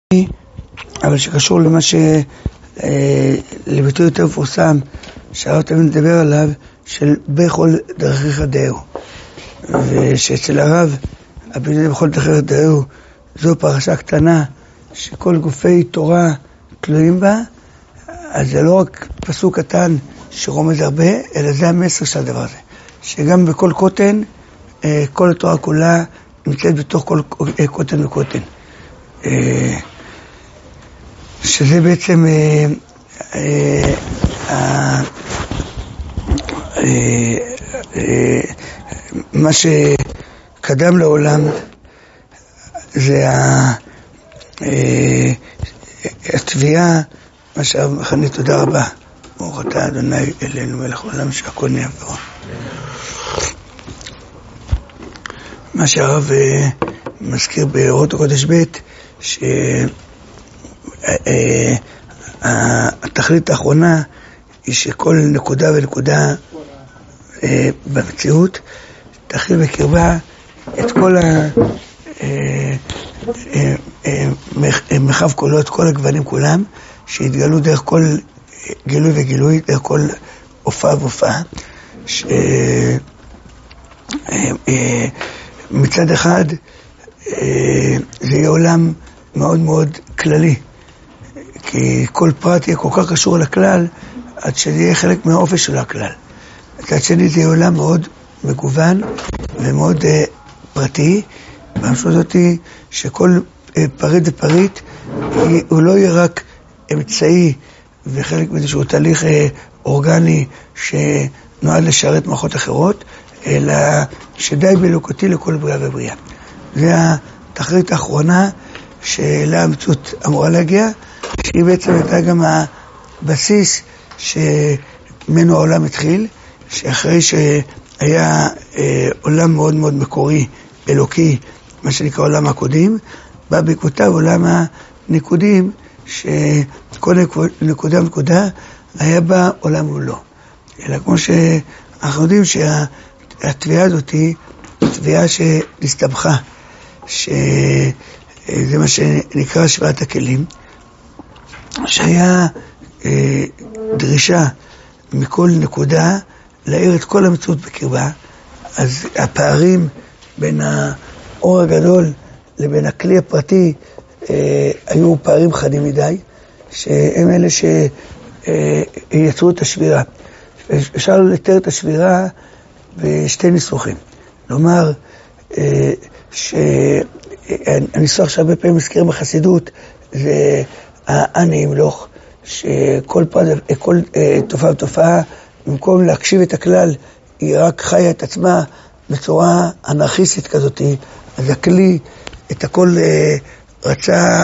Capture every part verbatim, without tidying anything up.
אבל שקשור למה ש... לביטוי יותר מפורסם שהרב תמיד מדבר עליו, של בכל דרכיך דאהו, ושאצל הרב הביטוי בכל דרכיך דאהו זו פרשה קטנה שכל גופי תורה תלויים בה. אז זה לא רק פסוק קטן שרומז הרבה, אלא זה המסר של הדבר הזה, שגם בכל קוטן, כל התורה כולה נמצאת בתוך כל קוטן וקוטן, שזה בעצם מה שקדם לעולם, זה התביעה, מה שהרב מכנה, תודה רבה, ברוך אתה אדוני אלינו מלך העולם שהכל נהיה בדברו. מה שהרב מזכיר באורות הקודש ב', שהתכלית האחרונה היא שכל נקודה ונקודה במציאות תכיל בקרבה את כל המרחב כולו, את כל הגוונים כולם, שהתגלו דרך כל גילוי וגילוי, דרך כל הופעה והופעה. מצד אחד זה יהיה עולם מאוד מאוד כללי, כי כל פרט יהיה כל כך קשור לכלל עד שזה יהיה חלק מהאופי של הכלל. מצד שני זה יהיה עולם מאוד מגוון ומאוד פרטי, והמשמעות הזאת היא שכל פריט ופריט הוא לא יהיה רק אמצעי וחלק מאיזשהו תהליך אורגני שנועד לשרת מערכות אחרות, אלא שדי באלוקותי לכל בריאה ובריאה. זה התכלית האחרונה שאליה המציאות אמורה להגיע, שהיא בעצם הייתה גם הבסיס שממנו העולם התחיל, שאחרי שהיה עולם מאוד מאוד מקורי, אלוקי, מה שנקרא עולם הקודים, בא בעקבותיו עולם הנקודים, שכל נקודה ונקודה היה בה עולם ולא. אלא כמו שאנחנו יודעים שהתביעה הזאת היא תביעה שנסתבכה, שזה מה שנקרא שבעת הכלים, שהיה אה, דרישה מכל נקודה להאיר את כל המציאות בקרבה. אז הפערים בין האור הגדול לבין הכלי הפרטי אה, היו פערים חדים מדי, שהם אלה שיצרו אה, את השבירה. אפשר לתאר את השבירה בשתי ניסוחים. כלומר, אה, שהניסוח שהרבה פעמים מזכירים בחסידות זה האני ימלוך, שכל פרט, כל תופעה ותופעה, במקום להקשיב את הכלל, היא רק חיה את עצמה בצורה אנרכיסטית כזאת. אז הכלי את הכל רצה,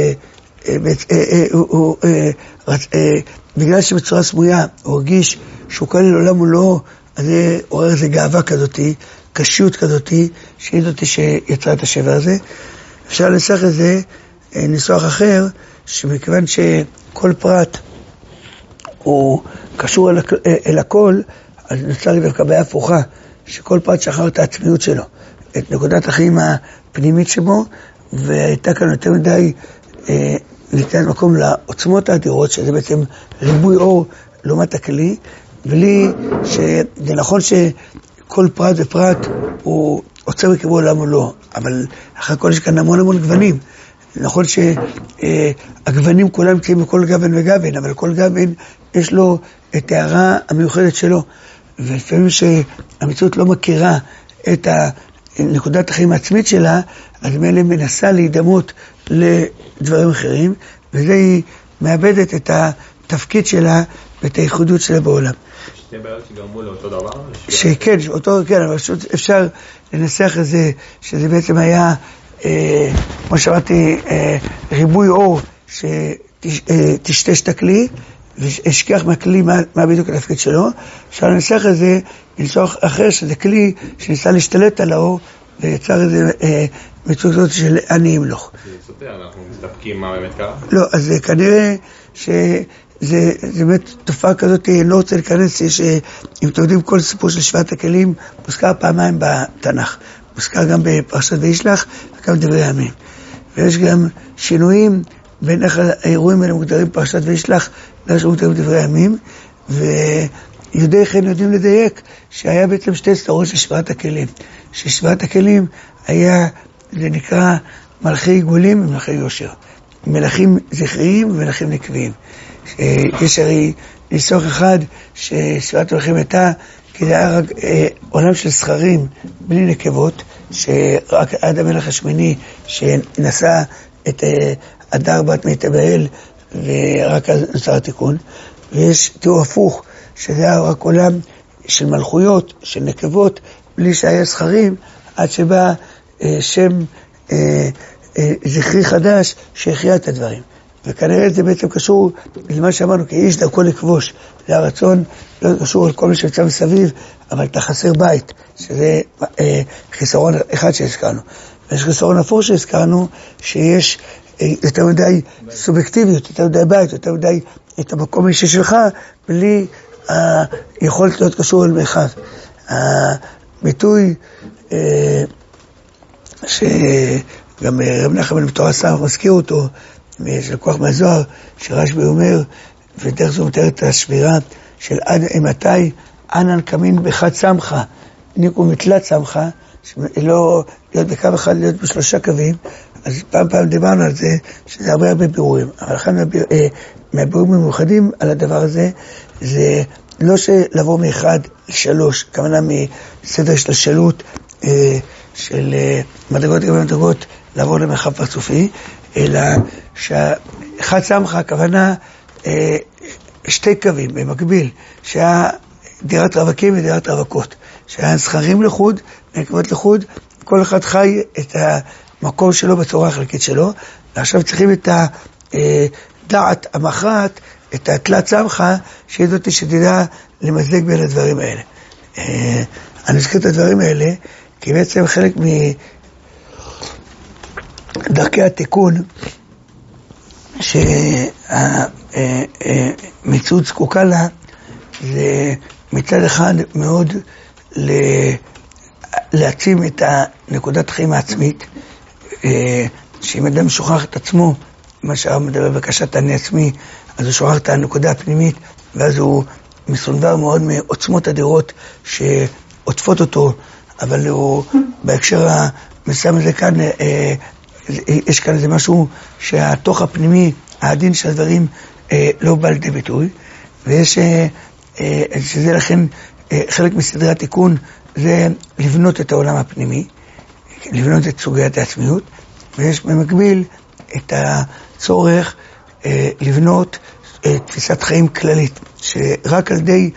בגלל שבצורה סמויה הוא הרגיש שהוא כלל לעולם ולא, אז זה עורר איזו גאווה כזאת, קשיות כזאת, שהיא זאת שיצרה את השבר הזה. אפשר לנסח את זה ניסוח אחר, שמכיוון שכל פרט הוא קשור אל, אל הכל, אז נוצר דווקא בעיה הפוכה, שכל פרט שחרר את העצמיות שלו, את נקודת החיים הפנימית שבו, והייתה כאן יותר מדי אה, ניתן מקום לעוצמות האדירות, שזה בעצם ריבוי אור לעומת הכלי, בלי שזה נכון שכל פרט ופרט הוא עוצר בקרבו עולם או לא, אבל אחרי כל יש כאן המון המון גוונים. נכון שהגוונים כולם נמצאים בכל גוון וגוון, אבל כל גוון יש לו את הערה המיוחדת שלו, ולפעמים שהמציאות לא מכירה את נקודת החיים העצמית שלה, אז מילא מנסה להידמות לדברים אחרים, וזה היא מאבדת את התפקיד שלה ואת הייחודיות שלה בעולם. שתי בעיות שגרמו לאותו דבר? שכן, אותו, כן, אבל אפשר לנסח את זה, שזה בעצם היה, אה, כמו שאמרתי, אה, ריבוי אור שתשתש את הכלי, והשכח מהכלי מה, מה בדיוק התפקיד שלו. אפשר לנסח את זה, לנסח אחר שזה כלי שניסה להשתלט על האור, ויצר איזה אה, מצוות זאת של אני ימלוך. זה סותר, אנחנו מסתפקים מה באמת קרה? לא, אז כנראה ש... זה, זה באמת תופעה כזאת, אני לא רוצה להיכנס, שאם אתם יודעים כל סיפור של שבעת הכלים, מוזכר פעמיים בתנ"ך. מוזכר גם בפרשת וישלח, וגם דברי הימים. ויש גם שינויים בין איך האירועים האלה מוגדרים פרשת וישלח, לאיך שמוגדרים דברי הימים, ויודעי חן יודעים לדייק שהיה בעצם שתי סדרות של שבעת הכלים. ששבעת הכלים היה, זה נקרא מלכי עיגולים ומלכי יושר. מלכים זכריים ומלכים נקביים. יש הרי ניסוח אחד ששבעת המלכים הייתה, כי זה היה רק אה, עולם של זכרים בלי נקבות, שרק עד המלך השמיני שנשא את אה, אדר בת מיטבאל, ורק אז נוצר התיקון. ויש תיאור הפוך, שזה היה רק עולם של מלכויות, של נקבות, בלי שהיה זכרים, עד שבא אה, שם אה, אה, זכרי חדש שהחיה את הדברים. וכנראה זה בעצם קשור למה שאמרנו, כי איש דרכו לכבוש. זה הרצון לא קשור על כל מי שיוצא מסביב, אבל אתה חסר בית, שזה אה, חיסרון אחד שהזכרנו. ויש חיסרון אפור שהזכרנו, שיש אה, יותר מדי סובייקטיביות, יותר מדי בית, יותר מדי את המקום האישי שלך, בלי היכולת אה, להיות קשור אל מרחב. הביטוי אה, שגם רב נחמן בן בתורה סמך מזכיר אותו, יש לקוח מהזוהר, שרשב"י אומר, ודרך זו מתאר את השבירה של עד אימתי, ענן קמין בחד סמכה, ניקו מתלת סמכה, לא להיות בקו אחד, להיות בשלושה קווים. אז פעם פעם דיברנו על זה, שזה הרבה הרבה בירורים. אבל אחד מהבירורים המיוחדים על הדבר הזה, זה לא שלבוא מאחד לשלוש, כמובן מסדר השתלשלות של מדרגות לגבי מדרגות, לעבור למרחב פרצופי, אלא שאחד סמכה, הכוונה אה, שתי קווים במקביל, שהיה דירת רווקים ודירת רווקות, שהיה זכרים לחוד, נקבות לחוד, כל אחד חי את המקום שלו בצורה החלקית שלו, ועכשיו צריכים את הדעת המכרעת, את התלת סמכה, שהיא זאת שתדע למזג בין הדברים האלה. אה, אני אזכיר את הדברים האלה, כי בעצם חלק מדרכי התיקון, שהמציאות זקוקה לה, זה מצד אחד מאוד להעצים את הנקודת חיים העצמית, שאם אדם שוכח את עצמו, מה שהרב מדבר בקשת אני עצמי, אז הוא שוכח את הנקודה הפנימית, ואז הוא מסונבר מאוד מעוצמות אדירות שעוטפות אותו, אבל הוא בהקשר המסוים הזה כאן, יש כאן איזה משהו שהתוך הפנימי, העדין של הדברים לא בא לידי ביטוי, ויש, שזה לכן חלק מסדרי התיקון, זה לבנות את העולם הפנימי, לבנות את סוגיית העצמיות, ויש במקביל את הצורך לבנות תפיסת חיים כללית, שרק על ידי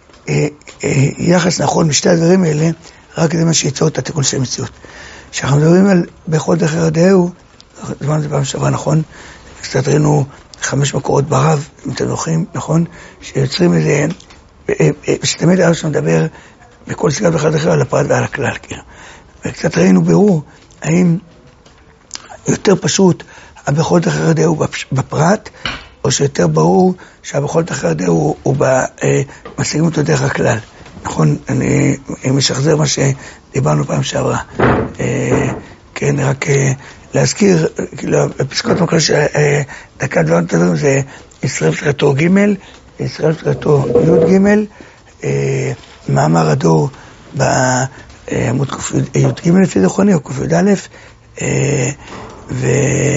יחס נכון משתי הדברים האלה, רק זה מה שייצור את התיקון של המציאות. כשאנחנו מדברים על בכל דרך ירדהו, זמן זה פעם שעברה נכון, קצת ראינו חמש מקורות ברב, אם אתם זוכרים, נכון, שיוצרים איזה, שתמיד היה שם מדבר בכל סיגת בכל דרך על הפרט ועל הכלל, כאילו. וקצת ראינו ברור, האם יותר פשוט הבכל דרך ירדהו בפרט, או שיותר ברור שהבכל דרך ירדהו הוא משיגים אותו דרך הכלל. נכון, אני משחזר מה שדיברנו פעם שעברה. כן, רק להזכיר, כאילו, הפסקות מקרה שדקה דבר נתדרים זה ישראל פסקתו ג', ישראל פסקתו י' ג', מאמר הדור בעמוד י' ג' לפי זכרוני, או ק' י' א', ו...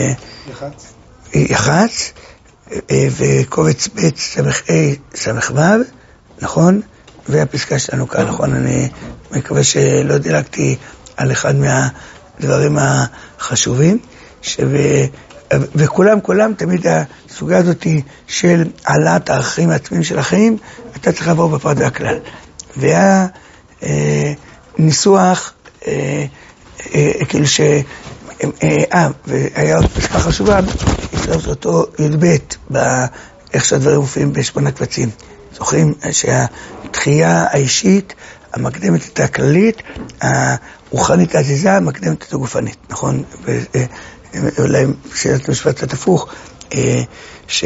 יחץ, וקובץ ב' סמך A סמך ו', נכון? והפסקה שלנו כאן, נכון? אני מקווה שלא דילגתי על אחד מהדברים החשובים, שו... וכולם, כולם, תמיד הסוגה הזאת של העלאת הערכים העצמיים של החיים, אתה צריך לעבור בפרט והכלל. והיה אה, ניסוח, אה, אה, כאילו ש... אה, והיה עוד פסקה חשובה, שהצטרף אותו י"ב, באיך שהדברים מופיעים בשמונה קבצים. זוכרים שהתחייה האישית המקדמת את הכללית, הרוחנית העזיזה המקדמת את הגופנית, נכון? אולי שאלת משפט קצת הפוך, ש...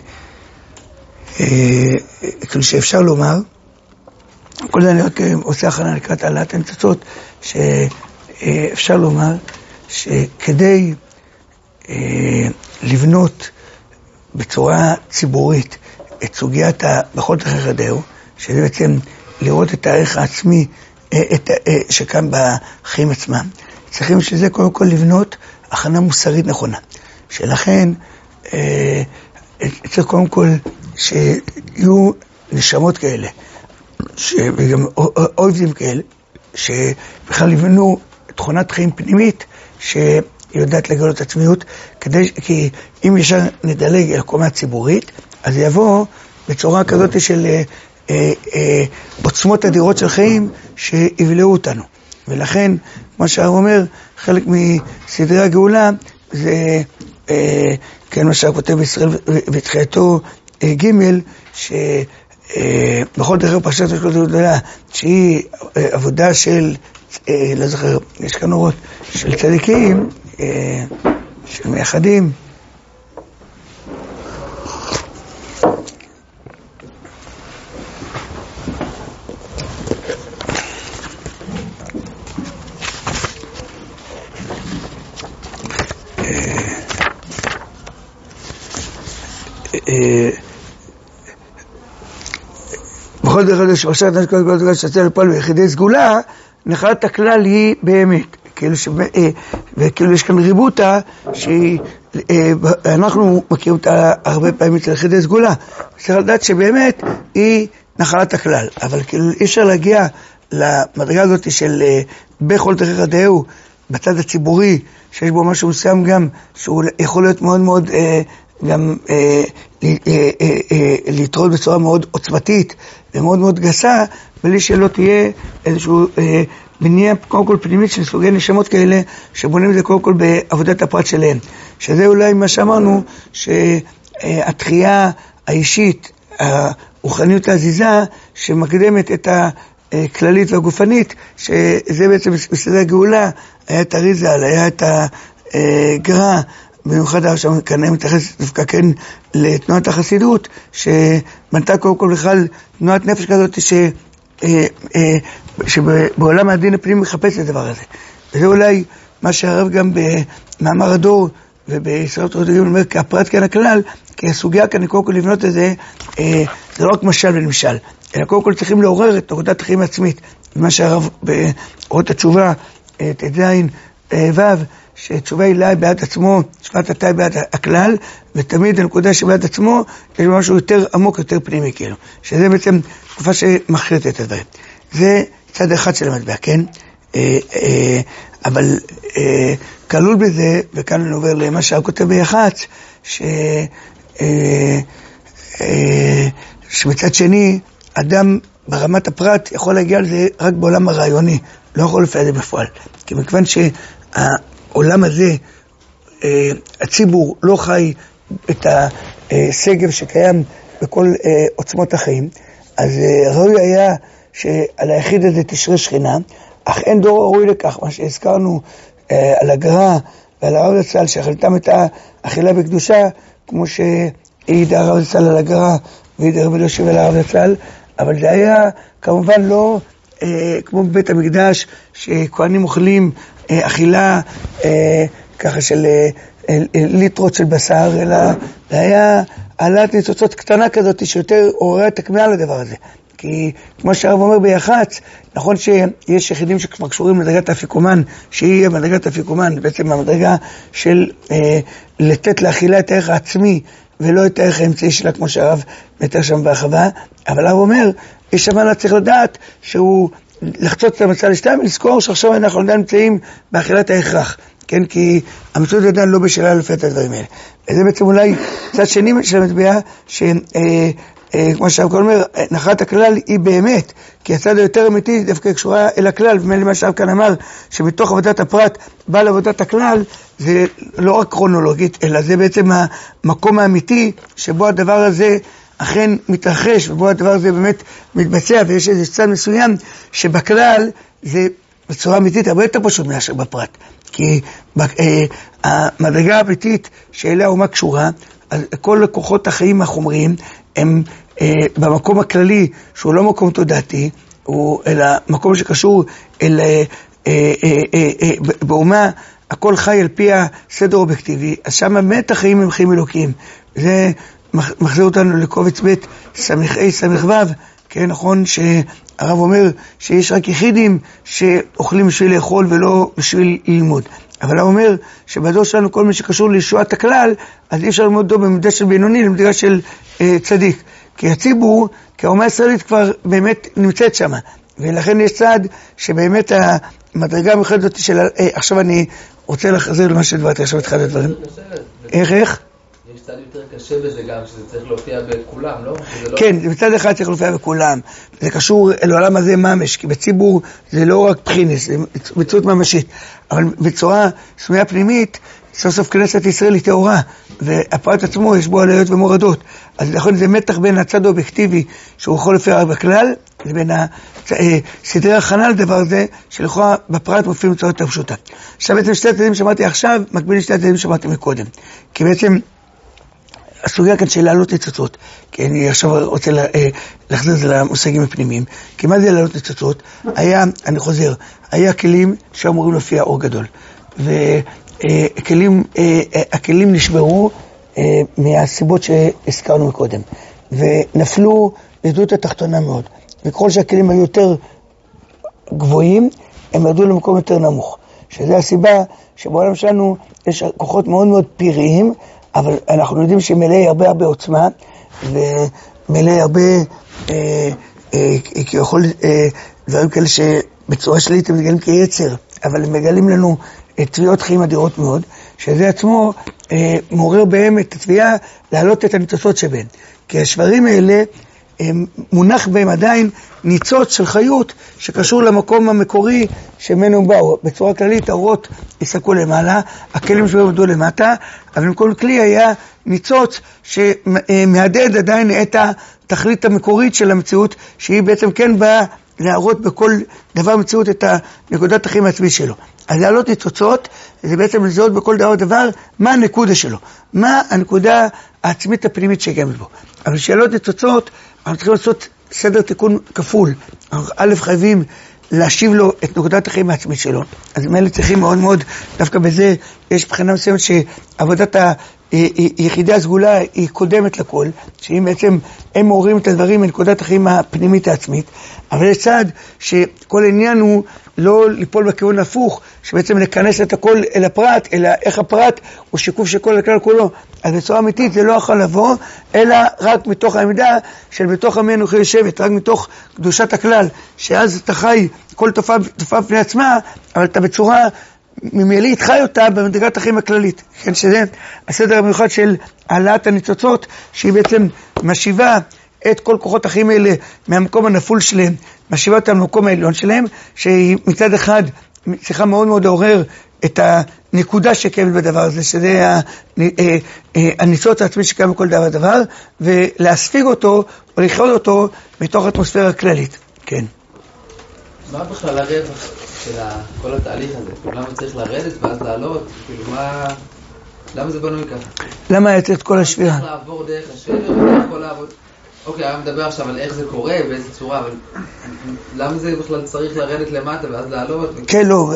כאילו שאפשר לומר, כל זה אני רק עושה הכנה לקראת העלאת הניצוצות, שאפשר לומר שכדי אה, לבנות בצורה ציבורית את סוגיית בכל תכף הדהו, שזה בעצם לראות את הערך העצמי את, שקם בחיים עצמם. צריכים שזה קודם כל לבנות הכנה מוסרית נכונה. שלכן אה, צריך קודם כל שיהיו נשמות כאלה, וגם אויבים כאלה, שבכלל יבנו תכונת חיים פנימית שיודעת לגלות עצמיות, כדי, כי אם ישר נדלג אל הקומה הציבורית, אז יבוא בצורה כזאת של אה, אה, עוצמות אדירות של חיים שיבלעו אותנו. ולכן, כמו שהרב אומר, חלק מסדרי הגאולה זה, אה, כן, מה שהרב כותב בישראל בתחילתו אה, ג' שבכל דרך פרשת השקות הגדולה, שהיא אה, עבודה של, אה, לא זוכר, יש כאן אורות, של צדיקים, אה, של מייחדים, בכל דרך הזה שפרשת השקות הגדולה שיצא לפועל ביחידי סגולה, נחלת הכלל היא באמת, כאילו ש... וכאילו יש כאן ריבוטה שאנחנו מכירים אותה הרבה פעמים אצל יחידי סגולה, צריך לדעת שבאמת היא נחלת הכלל, אבל כאילו אי אפשר להגיע למדרגה הזאת של בכל תכף הדהו בצד הציבורי, שיש בו משהו מסוים גם שהוא יכול להיות מאוד מאוד גם להתראות בצורה מאוד עוצמתית ומאוד מאוד גסה, בלי שלא תהיה איזשהו בנייה קודם כל פנימית של סוגי נשמות כאלה, שבונים את זה קודם כל בעבודת הפרט שלהם. שזה אולי מה שאמרנו, שהתחייה האישית, הרוחניות העזיזה, שמקדמת את הכללית והגופנית, שזה בעצם בסדרי הגאולה, היה את הריזל, היה את הגר"א, במיוחד עכשיו כאן אני מתייחס דווקא כן לתנועת החסידות, שבנתה קודם כל בכלל תנועת נפש כזאת ש, שבעולם הדין הפנימי מחפש את הדבר הזה. וזה אולי מה שהרב גם במאמר הדור ובישראל תורתיים אומר, כי הפרט כאן הכלל, כי הסוגיה כאן קודם כל לבנות את זה, זה לא רק משל ונמשל, אלא קודם כל צריכים לעורר את נקודת החיים העצמית. מה שהרב באורות התשובה, תזין ו', שתשובה היא לה בעד עצמו, תשובת התאי בעד הכלל, ותמיד הנקודה שבעד עצמו יש משהו יותר עמוק, יותר פנימי כאילו, שזה בעצם תקופה שמחלטת את הדברים. זה צד אחד של המטבע, כן? אה, אה, אבל אה, כלול בזה, וכאן אני עובר למה שהרב כותב ביח"צ, ש, אה, אה, שמצד שני, אדם ברמת הפרט יכול להגיע לזה רק בעולם הרעיוני, לא יכול לפעול את זה בפועל. כי מכיוון שהעולם הזה, הציבור לא חי את הסגב שקיים בכל עוצמות החיים, אז ראוי היה שעל היחיד הזה תשרה שכינה, אך אין דור ראוי לכך, מה שהזכרנו על הגר"א ועל הרב זצ"ל, שאכלתם את האכילה בקדושה, כמו שהעיד הרב זצ"ל על הגר"א והעיד הרב אלישיב על הרב זצ"ל, אבל זה היה כמובן לא אה, כמו בבית המקדש, שכהנים אוכלים אה, אכילה אה, ככה של אה, אה, ליטרות של בשר, אלא זה היה העלאת ניצוצות קטנה כזאת שיותר עוררה את הכמיהה לדבר הזה. כי כמו שהרב אומר ביח"צ, נכון שיש יחידים שכבר קשורים לדרגת האפיקומן, שהיא מדרגת האפיקומן, בעצם המדרגה של אה, לתת לאכילה את הערך העצמי, ולא את הערך האמצעי שלה, כמו שהרב מתאר שם בהרחבה, אבל הרב אומר, יש שם צריך לדעת שהוא לחצות את המצע לשתיים, ולזכור שעכשיו אנחנו עדיין נמצאים באכילת ההכרח, כן? כי המציאות עדיין לא בשאלה לפי את הדברים האלה. וזה בעצם אולי צד שני של המטבע, ש... אה, כמו שהרב אומר, נחלת הכלל היא באמת, כי הצד היותר אמיתי דווקא קשורה אל הכלל, ומאלה מה שהרב כאן אמר, שבתוך עבודת הפרט בא לעבודת הכלל, זה לא רק כרונולוגית, אלא זה בעצם המקום האמיתי שבו הדבר הזה אכן מתרחש, ובו הדבר הזה באמת מתבצע, ויש איזה צד מסוים שבכלל זה בצורה אמיתית הרבה יותר פשוט מאשר בפרט, כי המדרגה האמיתית שאליה האומה קשורה, אז כל כוחות החיים החומריים הם אה, במקום הכללי, שהוא לא מקום תודעתי, הוא אלא מקום שקשור אל אה, אה, אה, אה, באומה הכל חי על פי הסדר אובייקטיבי, אז שם באמת החיים הם חיים אלוקיים. זה מחזיר אותנו לקובץ ב' סמך A סמך ו', כן, נכון שהרב אומר שיש רק יחידים שאוכלים בשביל לאכול ולא בשביל ללמוד. אבל הוא אומר שבדור שלנו כל מי שקשור לישועת הכלל, אז אי אפשר ללמוד דו במידה של בינוני, למדידה של אה, צדיק. כי הציבור, כי האומה הישראלית כבר באמת נמצאת שם. ולכן יש צעד שבאמת המדרגה המיוחדת הזאת של... אה, עכשיו אני רוצה לחזר למה שדברתי, עכשיו התחלת הדברים. איך, איך? יש צד יותר קשה בזה גם, שזה צריך להופיע בכולם, לא? כן, בצד אחד צריך להופיע בכולם. זה קשור לעולם הזה ממש, כי בציבור זה לא רק בחינס, זה מציאות ממשית. אבל בצורה סמויה פנימית, סוף סוף כנסת ישראל היא טהורה, והפרט עצמו יש בו עליות ומורדות. אז נכון, זה מתח בין הצד האובייקטיבי, שהוא יכול להופיע בכלל, זה בין סדרי הכנה לדבר הזה, שלכאורה בפרט מופיעים בצורה יותר פשוטה. עכשיו בעצם שתי הצדדים שאמרתי עכשיו, מקביל לשתי הצדדים שאמרתי מקודם. כי בעצם הסוגיה כאן של לעלות ניצוצות, כי אני עכשיו רוצה להחזיר את זה למושגים הפנימיים, כי מה זה לעלות ניצוצות? היה, אני חוזר, היה כלים שאמורים להופיע אור גדול, והכלים הכלים נשברו מהסיבות שהזכרנו מקודם, ונפלו לדות התחתונה מאוד, וככל שהכלים היו יותר גבוהים, הם ירדו למקום יותר נמוך, שזו הסיבה שבעולם שלנו יש כוחות מאוד מאוד פיריים, אבל אנחנו יודעים שמלא הרבה הרבה עוצמה, ומלא הרבה, אה, אה, כיכול, אה, דברים כאלה שבצורה שלילית הם מגלים כיצר, אבל הם מגלים לנו אה, תביעות חיים אדירות מאוד, שזה עצמו אה, מעורר בהם את התביעה להעלות את הניצוצות שבהן. כי השברים האלה, מונח בהם עדיין ניצוץ של חיות שקשור למקום המקורי שמנו באו. בצורה כללית האורות יסקו למעלה, הכלים שבהם עמדו למטה, אבל מכל כלי היה ניצוץ שמהדהד עדיין את התכלית המקורית של המציאות, שהיא בעצם כן באה להראות בכל דבר מציאות את נקודת החיים העצמי שלו. אז להעלות ניצוצות זה בעצם לזהות בכל דבר דבר מה הנקודה שלו, מה הנקודה העצמית הפנימית שקיימת בו. אבל שאלות ניצוצות אנחנו צריכים לעשות סדר תיקון כפול. א', חייבים להשיב לו את נקודת החיים העצמית שלו. אז הם האלה צריכים מאוד מאוד, דווקא בזה יש בחינה מסוימת שעבודת היחידי הסגולה היא קודמת לכל, שאם בעצם הם מעוררים את הדברים מנקודת החיים הפנימית העצמית, אבל יש צעד שכל העניין הוא לא ליפול בכיוון הפוך, שבעצם לכנס את הכל אל הפרט, אלא איך הפרט הוא שיקוף של כל הכלל כולו. אז בצורה אמיתית זה לא יכול לבוא, אלא רק מתוך העמדה של בתוך עמי אנוכי יושבת, רק מתוך קדושת הכלל, שאז אתה חי כל תופעה, תופעה בפני עצמה, אבל אתה בצורה ממילית חי אותה במדרגת החיים הכללית. כן, שזה הסדר המיוחד של העלאת הניצוצות, שהיא בעצם משיבה את כל כוחות החיים האלה מהמקום הנפול שלהם, משיבה אותם למקום העליון שלהם, שהיא מצד אחד צריכה מאוד מאוד לעורר את הנקודה שקיימת בדבר הזה, שזה הניצוץ העצמי שקיים בכל דבר דבר, ולהספיג אותו או לכלול אותו מתוך האטמוספירה הכללית. כן. מה בכלל הרווח של כל התהליך הזה? למה צריך לרדת ואז לעלות? כאילו מה... למה זה בנוי ככה? למה היה צריך את כל השבירה? צריך לעבור דרך השבר ודרך כל העבוד... אוקיי, אני מדבר עכשיו על איך זה קורה, באיזה צורה, אבל למה זה בכלל צריך לרדת למטה ואז לעלות? כן, לא,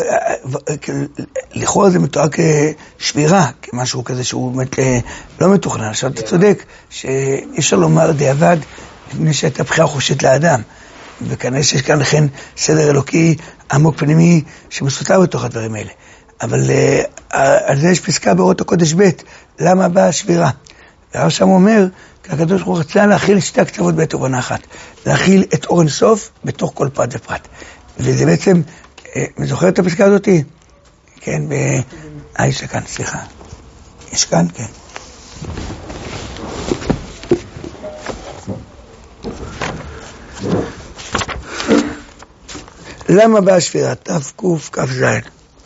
לכאורה זה מתואר כשבירה, כמשהו כזה שהוא באמת לא מתוכנן. עכשיו אתה צודק שאי אפשר לומר דיעבד לפני שהייתה בחירה חופשית לאדם, וכנראה שיש כאן לכן סדר אלוקי עמוק פנימי שמסותר בתוך הדברים האלה. אבל על זה יש פסקה באורות הקודש ב', למה באה השבירה? והרב שם אומר, כי הקדוש ברוך הוא רצה להכיל שתי הקצוות בעת ובעונה אחת, להכיל את אור אינסוף בתוך כל פרט ופרט. וזה בעצם, זוכר את הפסקה הזאת? כן, ב... אה, יש כאן, סליחה. יש כאן, כן. למה באה השבירה? תף קוף כף זין.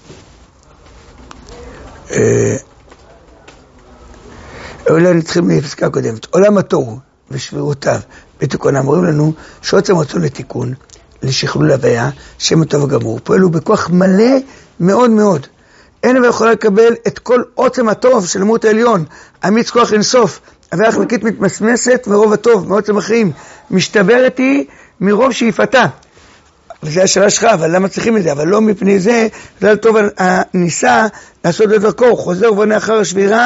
אולי נתחיל מפסקה הקודמת. עולם התוהו ושבירותיו בתיקון אמורים לנו שעוצם רצון לתיקון, לשכלול הוויה, שם הטוב הגמור, פועלו בכוח מלא מאוד מאוד. אין אבל יכולה לקבל את כל עוצם הטוב של המות העליון, אמיץ כוח אינסוף, הוויה חלקית מתמסמסת מרוב הטוב, מעוצם החיים, משתברת היא מרוב שאיפתה. וזה השאלה שלך, אבל למה צריכים את זה? אבל לא מפני זה, זה טוב הניסה לעשות את דרכו, הוא חוזר ובונה אחר השבירה,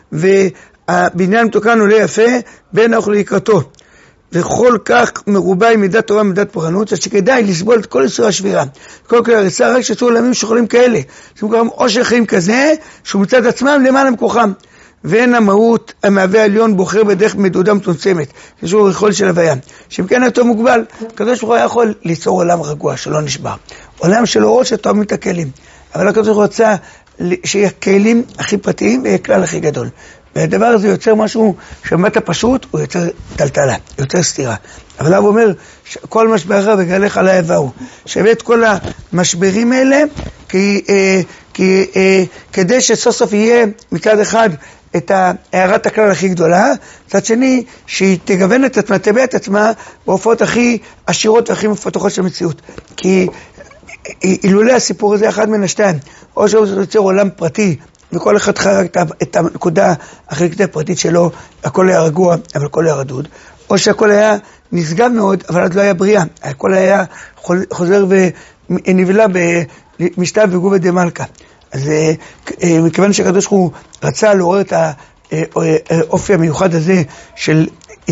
והבניין מתוקן עולה יפה, בין האוכל לקראתו. וכל כך מרובה עם מידת תורה ומידת פורענות, אז שכדאי לסבול את כל איסורי השבירה. כל כלי הריסה, רק שיצאו עולמים שחולים כאלה. זה קוראים עושר חיים כזה, שהוא מצד עצמם למעלה מכוחם. ואין המהות המהווה עליון בוחר בדרך מדודה מצומצמת, כשהוא יכול של הוויה. שאם כן אותו מוגבל, הקדוש ברוך הוא היה יכול ליצור עולם רגוע שלא נשבר. עולם של אורות שתואמים את הכלים. אבל הקדוש ברוך הוא רצה שיהיה כלים הכי פרטיים ויהיה כלל הכי גדול. והדבר הזה יוצר משהו שמטה פשוט, הוא יוצר טלטלה, יוצר סתירה. אבל הוא אומר, כל משבריך וגליך עלי יבואו. שווה את כל המשברים האלה, כי, אה, כי, אה, כדי שסוף סוף יהיה מצד אחד את הערת הכלל הכי גדולה, מצד שני, שהיא תגוון את עצמה, תביא את עצמה בהופעות הכי עשירות והכי מפתחות של המציאות. כי אילולי הסיפור הזה אחד מן השתיים, או שהוא יוצר עולם פרטי, וכל אחד חרג את הנקודה החלקית הפרטית שלו, הכל היה רגוע, אבל הכל היה רדוד, או שהכל היה נשגב מאוד, אבל עוד לא היה בריאה, הכל היה חוזר ונבלה במשתב וגובה דמלכה. אז מכיוון שהקדוש הוא רצה לעורר את האופי המיוחד הזה של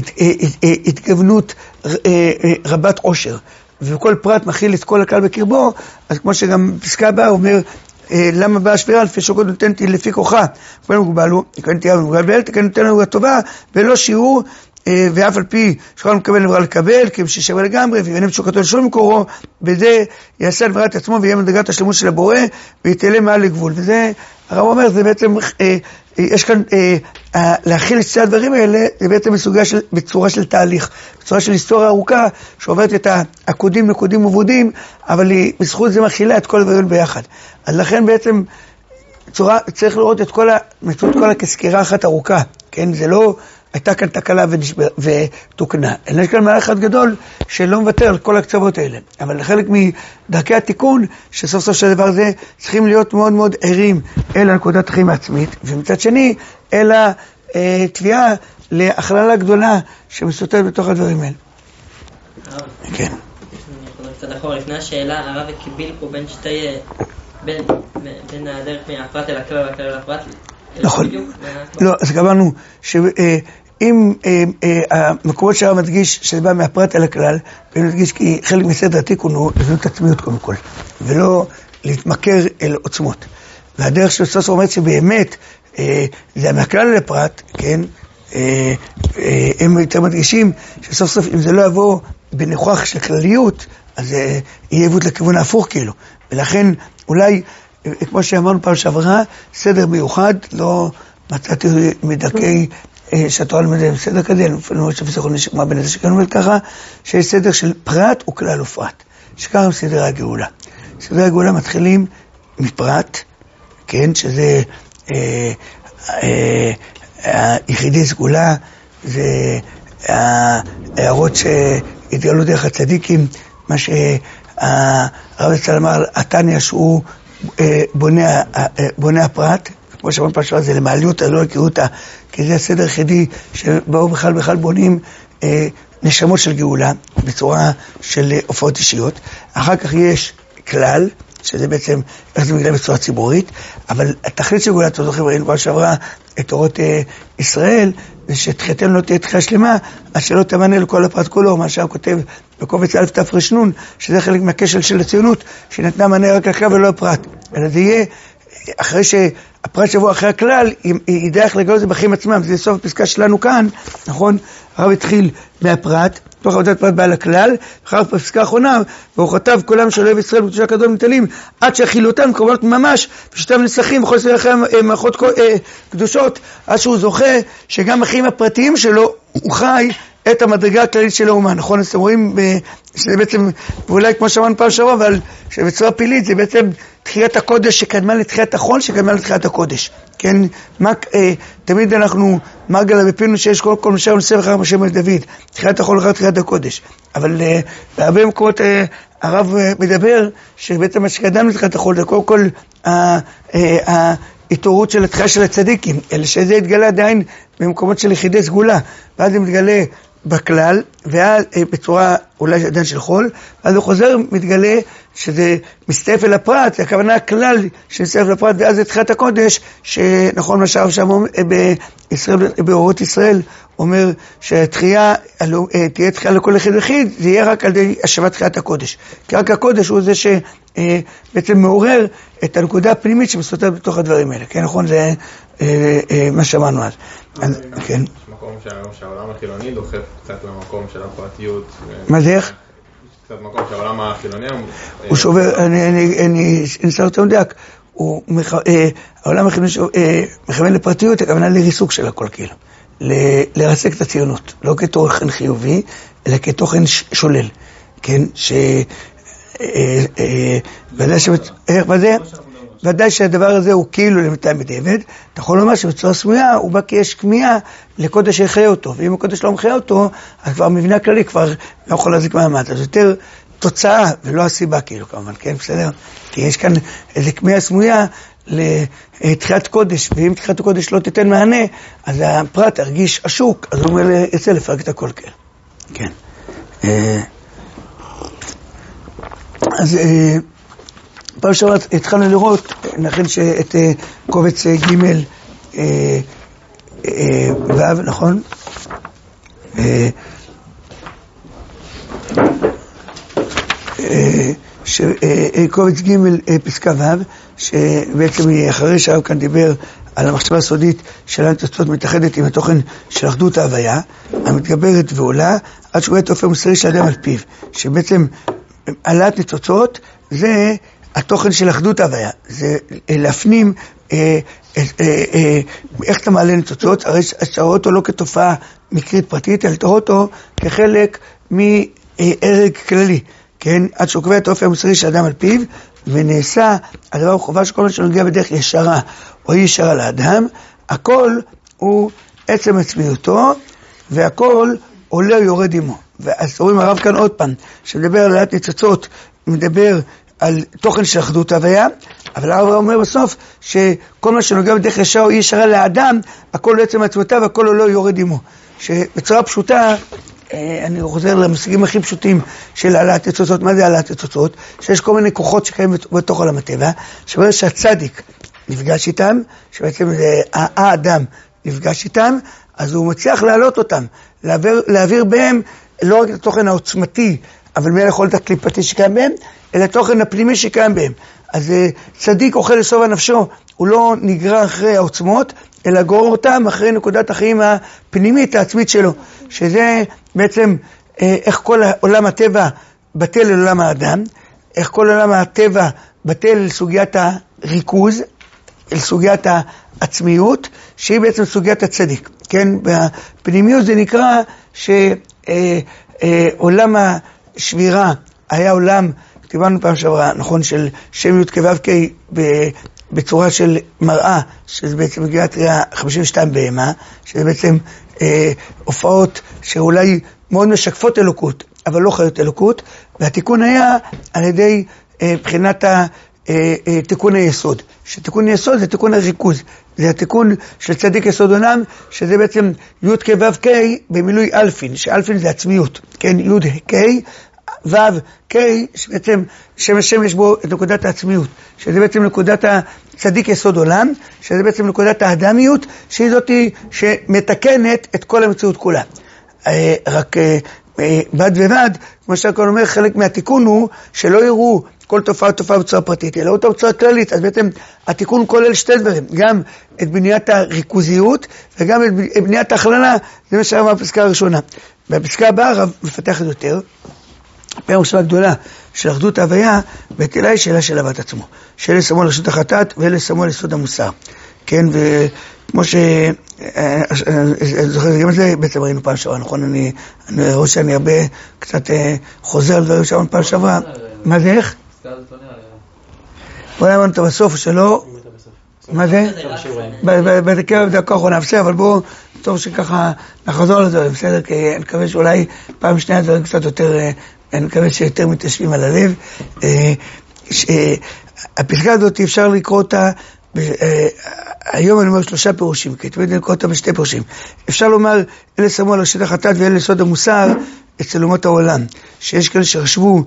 התגוונות רבת עושר, וכל פרט מכיל את כל הכלל בקרבו, אז כמו שגם פסקה הבאה אומר, למה באה השבירה? לפי שוקות נותנתי לפי כוחה. כל מוגבל הוא, תקנתי אבא מוגבל באל, תקן נותן לנו הטובה, ולא שיעור, ואף על פי שכל מקבל נברא לקבל, כי ששווה לגמרי, ויבנה בשוקתו לשום מקורו, בזה יעשה הדברה את עצמו, ויהיה מדרגת השלמות של הבורא, ויתעלה מעל לגבול. וזה, הרב אומר, זה בעצם, יש כאן, להכיל את שתי הדברים האלה, זה בעצם של, בצורה של תהליך, בצורה של היסטוריה ארוכה, שעוברת את העקודים, נקודים ובודים, אבל היא, בזכות זה מכילה את כל הדברים ביחד. אז לכן בעצם, צורה, צריך לראות את כל המציאות כל כסקירה אחת ארוכה, כן? זה לא הייתה כאן תקלה ותוקנה, אלא יש כאן מעלה אחד גדול שלא מוותר על כל הקצוות האלה. אבל חלק מדרכי התיקון, שסוף סוף של הדבר הזה, צריכים להיות מאוד מאוד ערים אל הנקודת חיים העצמית, ומצד שני, אל התביעה להכללה גדולה שמסותרת בתוך הדברים האלה. הרב, כן. אני חוזר קצת אחורה, לפני השאלה, הרב הקיביל פה בין שתי, בין, בין הדרך מהפרט אל הכלל והכלל אל הפרט. נכון. לא, אז קבענו שאם המקומות שהרב מדגיש שזה בא מהפרט אל הכלל, ואם מדגיש כי חלק מסדר התיקון הוא לבנות עצמיות קודם כל, ולא להתמכר אל עוצמות. והדרך של סוף אומרת שבאמת זה מהכלל אל הפרט, כן, הם יותר מדגישים שסוף סוף אם זה לא יבוא בניחוח של כלליות, אז יהיה עיוות לכיוון ההפוך כאילו. ולכן אולי כמו שאמרנו פעם שעברה, סדר מיוחד, לא מצאתי מדרכי שהתורה למדה סדר כזה, אני לא חושב שזכור נשמע בין איזה שכאן אומר ככה, שיש סדר של פרט וכלל ופרט, שככה סדר הגאולה. סדר הגאולה מתחילים מפרט, כן, שזה אה, אה, היחידי סגולה, זה ההערות שהתגלו דרך הצדיקים, מה שהרב אצל אמר, התניא שהוא בונה, בונה הפרט, כמו שאמרנו פעם שעברה, זה למעליות, לא לקריאותה, כי זה הסדר היחידי שבאו בכלל בכלל בונים אה, נשמות של גאולה, בצורה של הופעות אישיות. אחר כך יש כלל, שזה בעצם, איך זה מגלה בצורה ציבורית, אבל התכלית של גאולה, אתה זוכר, ראינו פעם שעברה את תורות אה, ישראל, זה שתחייתנו לא תהיה תחייה שלמה, אז שלא תמנה לכל הפרט כולו, מה שהרב כותב בקובץ א' תר"ן, שזה חלק מהכשל של הציונות, שנתנה מנה רק הכלל ולא הפרט. אלא זה יהיה, אחרי שהפרט שבוע אחרי הכלל, ידע איך לגלות את זה בחיים עצמם. זה סוף הפסקה שלנו כאן, נכון? הרב התחיל מהפרט, תוך עבודת פרט בעל הכלל, אחר בפסקה האחרונה, ואורחותיו כולם של אוהב ישראל בקדושה קדוש מתעלים, עד שהחילותם קורבנות ממש, ושתם נסחים וכל סביב לכם מערכות קדושות, עד שהוא זוכה שגם החיים הפרטיים שלו, הוא חי את המדרגה הכללית של האומה, נכון? אז אתם רואים שזה בעצם, ואולי כמו שאמרנו פעם שעברה, אבל שבצורה פילית זה בעצם תחיית הקודש שקדמה לתחיית החול, שקדמה לתחיית הקודש. כן? מה, אה, תמיד אנחנו, מרגלה בפינו שיש כל כל משאר נושא וחר משם על דוד, תחיית החול אחר תחיית הקודש. אבל אה, בהרבה מקומות אה, הרב אה, מדבר שבעצם שקדם לתחיית החול, זה כל כל אה, אה, ההתעוררות של התחייה של הצדיקים, אלא שזה התגלה עדיין במקומות של יחידי סגולה, ואז זה מתגלה בכלל, ואז בצורה אולי עדיין של חול, אז הוא חוזר, מתגלה שזה מסתעף אל הפרט, זה הכוונה הכלל שמסתעף אל הפרט, ואז זה תחילת הקודש, שנכון מה שהרב שם באורות ישראל, אומר שהתחייה תהיה תחייה לכל יחיד ויחיד, זה יהיה רק על ידי השבת תחילת הקודש. כי רק הקודש הוא זה שבעצם מעורר את הנקודה הפנימית שמסתתרת בתוך הדברים האלה. כן, נכון? זה מה שאמרנו אז. כן. מקום שהעולם החילוני דוחף קצת למקום של הפרטיות. מה זה איך? קצת מקום שהעולם החילוני הוא שובר, אני אנסה יותר מדויק, העולם החילוני מכוון לפרטיות, הכוונה לריסוק של הכל כאילו. לרסק את הציונות, לא כתוכן חיובי, אלא כתוכן שולל. כן, ש... ודאי שהדבר הזה הוא כאילו למתאם בדיעבד, אתה יכול לומר שבצורה סמויה הוא בא כי יש כמיהה לקודש שיחיה אותו, ואם הקודש לא מחיה אותו, אז כבר המבנה הכללי כבר לא יכול להזיק מעמד, אז יותר תוצאה ולא הסיבה כאילו כמובן, כן, בסדר? כי יש כאן איזו כמיהה סמויה לתחילת קודש, ואם תחילת הקודש לא תיתן מענה, אז הפרט הרגיש השוק, אז הוא אומר יצא לפרק את הכל כן. כן. אז פעם שעברת התחלנו לראות, נכן שאת קובץ ג' ו', נכון? קובץ ג' פסקה ו', שבעצם אחרי שהרב כאן דיבר על המחשבה הסודית של הניצוצות מתאחדת עם התוכן של אחדות ההוויה, המתגברת ועולה, עד שהוא את אופן מוסרי של אדם על פיו, שבעצם עלת ניצוצות זה התוכן של אחדות ההוויה, זה להפנים אה, אה, אה, איך אתה מעלה ניצוצות, הרי שאתה רואה אותו לא כתופעה מקרית פרטית, אלא אתה רואה אותו כחלק מערג כללי, כן? עד שהוא קובע את האופן המוסרי של אדם על פיו, ונעשה הדבר הוא חובה שכל מה שנוגע בדרך ישרה או אי ישרה לאדם, הכל הוא עצם עצמיותו, והכל עולה יורד עמו. ואז רואים הרב כאן עוד פעם, שמדבר על עלת ניצוצות, מדבר על תוכן של אחדות ההוויה, אבל הרב אומר בסוף שכל מה שנוגע בדרך ישרה או אי ישרה לאדם, הכל עצם עצמותיו, הכל עולה יורד עמו. שבצורה פשוטה, אני חוזר למושגים הכי פשוטים של עלת ניצוצות. מה זה עלת ניצוצות? שיש כל מיני כוחות שקיימים בתוך עולם הטבע, שברגע שהצדיק נפגש איתם, שבעצם האדם נפגש איתם, אז הוא מצליח להעלות אותם, להעביר, להעביר בהם לא רק את התוכן העוצמתי, אבל מה יכול להיות הקליפתי שקיים בהם, אלא התוכן הפנימי שקיים בהם. אז צדיק אוכל לסוב הנפשו, הוא לא נגרר אחרי העוצמות, אלא גורר אותם אחרי נקודת החיים הפנימית העצמית שלו, שזה בעצם איך כל עולם הטבע בטל אל עולם האדם, איך כל עולם הטבע בטל אל סוגיית הריכוז, אל סוגיית העצמיות, שהיא בעצם סוגיית הצדיק. כן, בפנימיות זה נקרא שעולם השבירה היה עולם, כתיבנו פעם שעברה, נכון, של שם י' כו' כ' בצורה של מראה, שזה בעצם גימטריה חמישים ושתיים בהמה, שזה בעצם אה, הופעות שאולי מאוד משקפות אלוקות, אבל לא חיות אלוקות, והתיקון היה על ידי אה, בחינת ה... תיקון היסוד, שתיקון היסוד זה תיקון הריכוז, זה התיקון של צדיק יסוד עולם, שזה בעצם י' כ' ו' כ' במילוי אלפין, שאלפין זה עצמיות, כן, י' כ' ו' כ' שבעצם שם השם יש בו את נקודת העצמיות, שזה בעצם נקודת הצדיק יסוד עולם, שזה בעצם נקודת האדמיות, שהיא זאת שמתקנת את כל המציאות כולה. רק בד ובד, כמו שהכל אומר, חלק מהתיקון הוא שלא יראו כל תופעה תופעה בצורה פרטית, אלא אותה בצורה כללית. אז בעצם התיקון כולל שתי דברים, גם את בניית הריכוזיות וגם את בניית ההכללה, זה מה שאמר בפסקה הראשונה. בפסקה הבאה הרב מפתח את זה יותר, פעם ראשונה גדולה של אחדות ההוויה, ותלה היא שאלה של אהבת עצמו, שאלה שמו על רשות החטאת ואלה שמו על יסוד המוסר. כן, וכמו ש... זוכר, גם את זה בעצם ראינו פעם שעברה, נכון? אני רואה שאני הרבה קצת חוזר על דברים שעברנו פעם שעברה. מה זה איך? בוא נאמר אותה בסוף שלא... מה זה? בדקה בדקה האחרונה, בסדר, אבל בואו, טוב שככה נחזור לזה, בסדר, כי אני מקווה שאולי פעם שנייה דברים קצת יותר, אני מקווה שיותר מתיישבים על הלב. הפסקה הזאת אפשר לקרוא אותה היום אני אומר שלושה פירושים, כי תמיד אני קורא אותם בשתי פירושים. אפשר לומר, אלה שמו על ראשית החטאת ואלה יסוד המוסר אצל אומות העולם. שיש כאלה שחשבו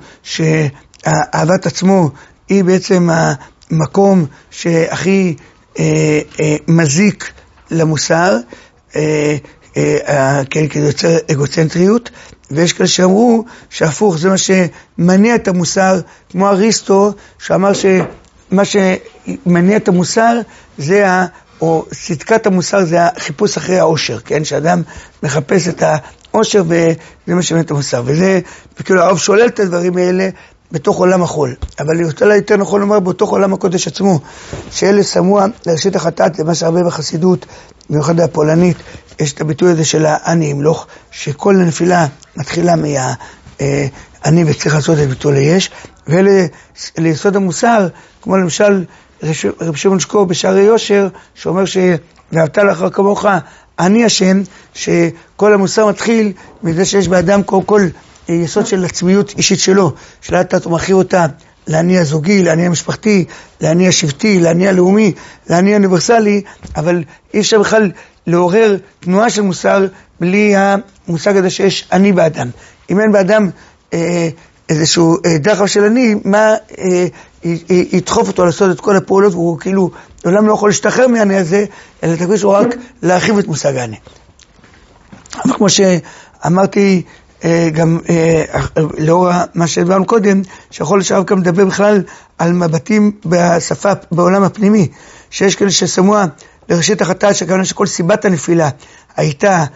שאהבת עצמו היא בעצם המקום שהכי אה, אה, מזיק למוסר, אה, אה, כן, כי זה יוצר אגוצנטריות, ויש כאלה שאמרו שהפוך, זה מה שמניע את המוסר, כמו אריסטו, שאמר שמה שמניע את המוסר זה ה... או צדקת המוסר זה החיפוש אחרי העושר, כן? שאדם מחפש את העושר וזה מה שמניע את המוסר. וזה, וכאילו הרב שולל את הדברים האלה בתוך עולם החול. אבל יותר, יותר נכון לומר בתוך עולם הקודש עצמו, שאלה סמוע לראשית החטאת, זה מה שהרבה בחסידות, במיוחד הפולנית, יש את הביטוי הזה של האני ימלוך, שכל הנפילה מתחילה מה... אה, אני וצריך לעשות את ביטול היש, ואלה ליסוד המוסר, כמו למשל רב שמעון שקור בשערי יושר, שאומר ואהבת לך כמוך, אני השם, שכל המוסר מתחיל מזה שיש באדם כל כל יסוד של עצמיות אישית שלו, שלאט לאט הוא מכיר אותה לאני הזוגי, לאני המשפחתי, לאני השבטי, לאני הלאומי, לאני האוניברסלי, אבל אי אפשר בכלל לעורר תנועה של מוסר בלי המושג הזה שיש אני באדם. אם אין באדם אה, איזשהו אה, דחף של אני, מה אה, ידחוף אותו לעשות את כל הפעולות, והוא כאילו לעולם לא יכול להשתחרר מהעני הזה, אלא תקווה שהוא רק להרחיב את מושג העני. אבל כמו שאמרתי, גם לאור מה שהדברנו קודם, שיכול להיות שהרב גם מדבר בכלל על מבטים בשפה, בעולם הפנימי, שיש כאלה ששמוע לראשית החטאת, שכוונה שכל סיבת הנפילה הייתה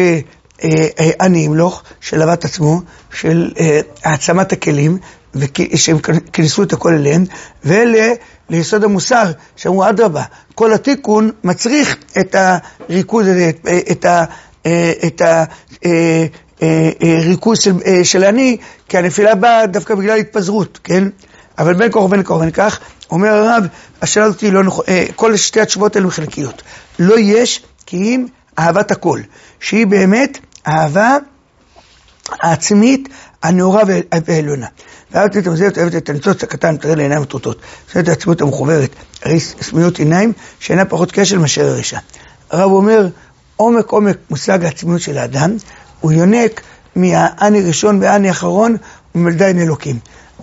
שאני ימלוך, של אהבת עצמו, של העצמת הכלים, שהם כניסו את הכל אליהם, ואלה ליסוד המוסר, שאמרו אדרבה, כל התיקון מצריך את הריכוז הזה, את ה... את ה ריכוז של, של אני, כי הנפילה באה דווקא בגלל התפזרות, כן? אבל בין כוח ובין כוח, וכך אומר הרב, השאלה הזאת היא לא נכון, כל שתי התשובות האלה מחלקיות. לא יש כי אם אהבת הכל, שהיא באמת אהבה העצמית, הנאורה והעליונה. ואהבת את המזלת, אוהבת את הניצוץ הקטן, תראה לעיניים וטרוטות. זאת את העצמות המחוברת, הרי סמיות עיניים, שאינה פחות כשל מאשר הרשע. הרב אומר, עומק עומק מושג העצמיות של האדם, הוא יונק מהאני ראשון והאני אחרון, ומלדיין אלוקים.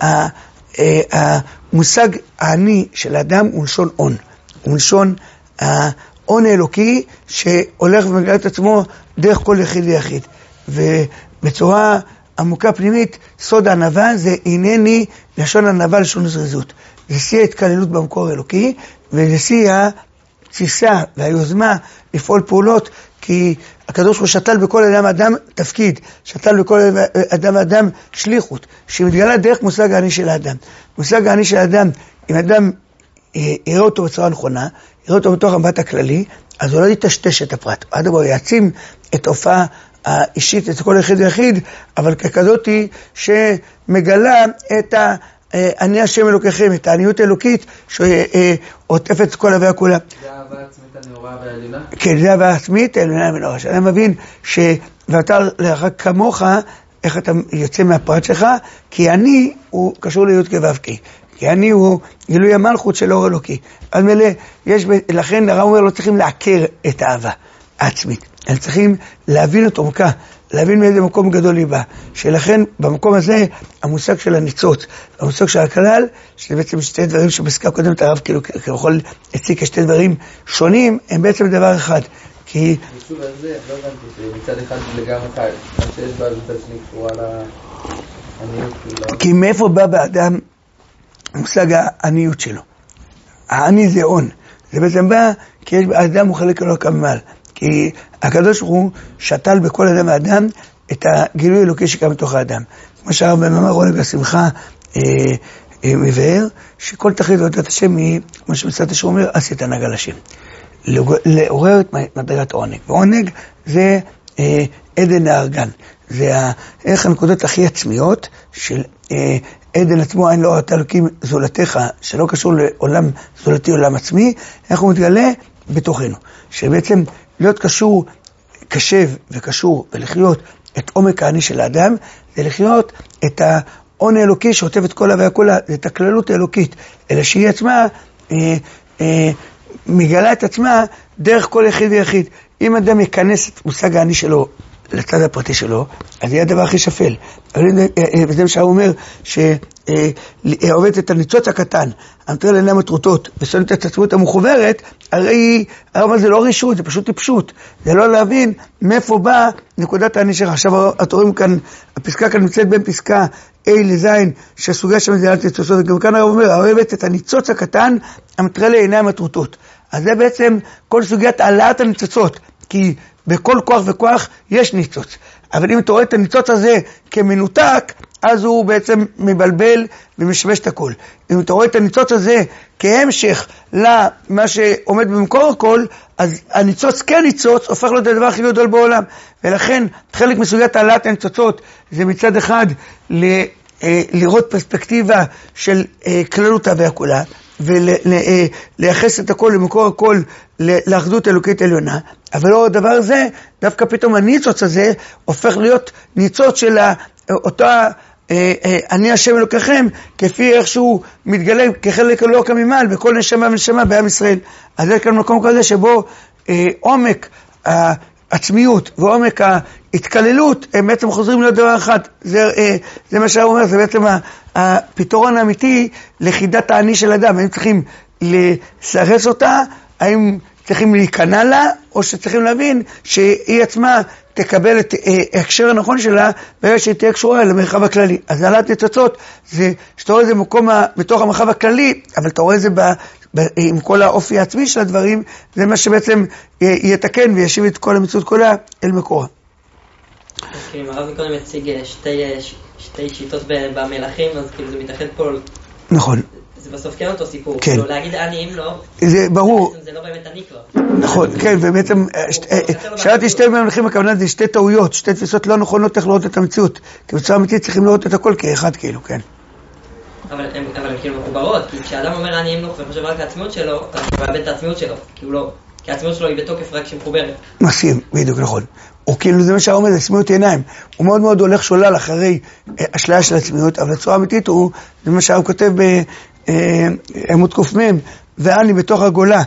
המושג האני של האדם הוא לשון און. הוא לשון האון האלוקי שהולך ומגלה את עצמו דרך כל יחיד ויחיד. ובצורה עמוקה פנימית, סוד הענווה זה הנני לשון ענווה לשון זריזות. זה שיא ההתקללות במקור האלוקי, וזה שיא התסיסה והיוזמה לפעול פעולות, כי הקדוש הוא שתל בכל אדם אדם תפקיד, שתל בכל אדם אדם שליחות, שמתגלה דרך מושג העני של האדם. מושג העני של האדם, אם אדם יראה אותו בצורה נכונה, יראה אותו בתוך המבט הכללי, אז הוא לא יטשטש את הפרט. עד הבא יעצים את ההופעה האישית, את כל יחיד ויחיד, אבל ככזאת היא שמגלה את ה... אני השם אלוקיכם, את העניות האלוקית שעוטפת את כל הוויה כולה. זה אהבה עצמית הנאורה והעליונה? כן, זה אהבה עצמית העליונה והנאורה. שאתה מבין שאתה רק כמוך, איך אתה יוצא מהפרט שלך, כי אני הוא קשור להיות כבבקי. כי אני הוא גילוי המלכות של אור אלוקי. אז מלא, יש, לכן הרב אומר, לא צריכים לעקר את האהבה העצמית. הם צריכים להבין את עומקה, להבין מאיזה מקום גדול היא באה. שלכן במקום הזה המושג של הניצוץ, המושג של הכלל, שזה בעצם שתי דברים שבסקה קודמת הרב כאילו יכול להציג כשתי דברים שונים, הם בעצם דבר אחד. כי... ושוב על זה, לא הבנתי, מצד אחד לגמרי חי, מה שיש בה מצד שני קשורה לעניות כאילו. כי מאיפה בא באדם מושג העניות שלו? העני זה עון. זה בעצם בא כי יש באדם הוא חלק אלוקה ממעל. כי הקדוש הוא שתל בכל אדם האדם את הגילוי האלוקי שקם בתוך האדם. כמו שהרב במאמר עונג השמחה אה, אה, מבאר, שכל תכלית עבודת השם היא, כמו שמצוות השם אומר, עשית הנהג על השם. לעורר את מדרגת העונג. ועונג זה אה, עדן הארגן. זה איך הנקודות הכי עצמיות של אה, עדן עצמו, אין לו אתה אלוקים זולתך, שלא קשור לעולם זולתי עולם עצמי, איך הוא מתגלה בתוכנו. שבעצם להיות קשור, קשב וקשור ולחיות את עומק העני של האדם, זה לחיות את העון האלוקי שעוטף את כל הוויה כולה, את הכללות האלוקית, אלא שהיא עצמה אה, אה, מגלה את עצמה דרך כל יחיד ויחיד. אם אדם יכנס את מושג העני שלו לצד הפרטי שלו, אז יהיה הדבר הכי שפל. וזה מה שהוא אומר, שעובד את הניצוץ הקטן, המטרה לעיניים הטרוטות, ושונאת את עצמות המחוברת, הרי הרב זה לא רשות, זה פשוט טיפשות. זה לא להבין מאיפה באה נקודת העני שלך. עכשיו אתם רואים כאן, הפסקה כאן נמצאת בין פסקה A ל-ז' שהסוגיה שם זה על ניצוצות, וגם כאן הרב אומר, אוהבת את הניצוץ הקטן, המטרה לעיניים הטרוטות. אז זה בעצם כל סוגיית העלאת הניצוצות, כי בכל כוח וכוח יש ניצוץ. אבל אם אתה רואה את הניצוץ הזה כמנותק, אז הוא בעצם מבלבל ומשמש את הכל. אם אתה רואה את הניצוץ הזה כהמשך למה שעומד במקור הכל, אז הניצוץ כניצוץ הופך להיות הדבר הכי גדול בעולם. ולכן חלק מסוגיית העלאת הניצוצות זה מצד אחד ל, אה, לראות פרספקטיבה של אה, כללות והכולה, ולייחס את הכל למקור הכל לאחדות אלוקית עליונה. אבל לא הדבר הזה, דווקא פתאום הניצוץ הזה הופך להיות ניצוץ של אותה אני השם אלוקיכם, כפי איך שהוא מתגלה כחלק אלוקה ממעל בכל נשמה ונשמה בעם ישראל. אז יש כאן מקום כזה שבו עומק העצמיות ועומק ההתקללות הם בעצם חוזרים להיות דבר אחד. זה, זה מה שהוא אומר, זה בעצם הפתרון האמיתי לחידת העני של אדם. הם צריכים לסרס אותה, האם צריכים להיכנע לה, או שצריכים להבין שהיא עצמה תקבל את ההקשר הנכון שלה, ברגע שהיא תהיה קשורה למרחב הכללי. אז העלאת ניצוצות, זה שאתה רואה את זה מקום בתוך המרחב הכללי, אבל אתה רואה את זה ב, ב, עם כל האופי העצמי של הדברים, זה מה שבעצם יתקן וישיב את כל המציאות כולה אל מקורה. אם הרב מקודם מציג שתי, שתי שיטות במלכים, אז כאילו זה מתאחד פה. נכון. זה בסוף כן אותו סיפור. כן. כאילו להגיד עניים לא. זה ברור. זה לא באמת עני כבר. נכון, כן, ובעצם שאלתי שתי מלכים הכוונה זה שתי טעויות, שתי תפיסות לא נכונות איך לראות את המציאות. כי בצורה אמיתית צריכים לראות את הכל כאחד כאילו, כן. אבל הם כאילו מחוברות, כי כשאדם אומר עניים לא וחושב רק לעצמיות שלו, אתה מאבד את העצמיות שלו. כי הוא לא, כי העצמיות שלו היא בתוקף רק שמחוברת. מסכים, בדיוק נכון. הוא כאילו זה מה שהעומד, זה עצמיות עיניים. הוא מאוד מאוד הולך שולל אחרי השליה של עצמיות, אבל בצורה אמיתית הוא, זה מה שהוא כותב בעמוד קופמם, ואני בתוך הגולה,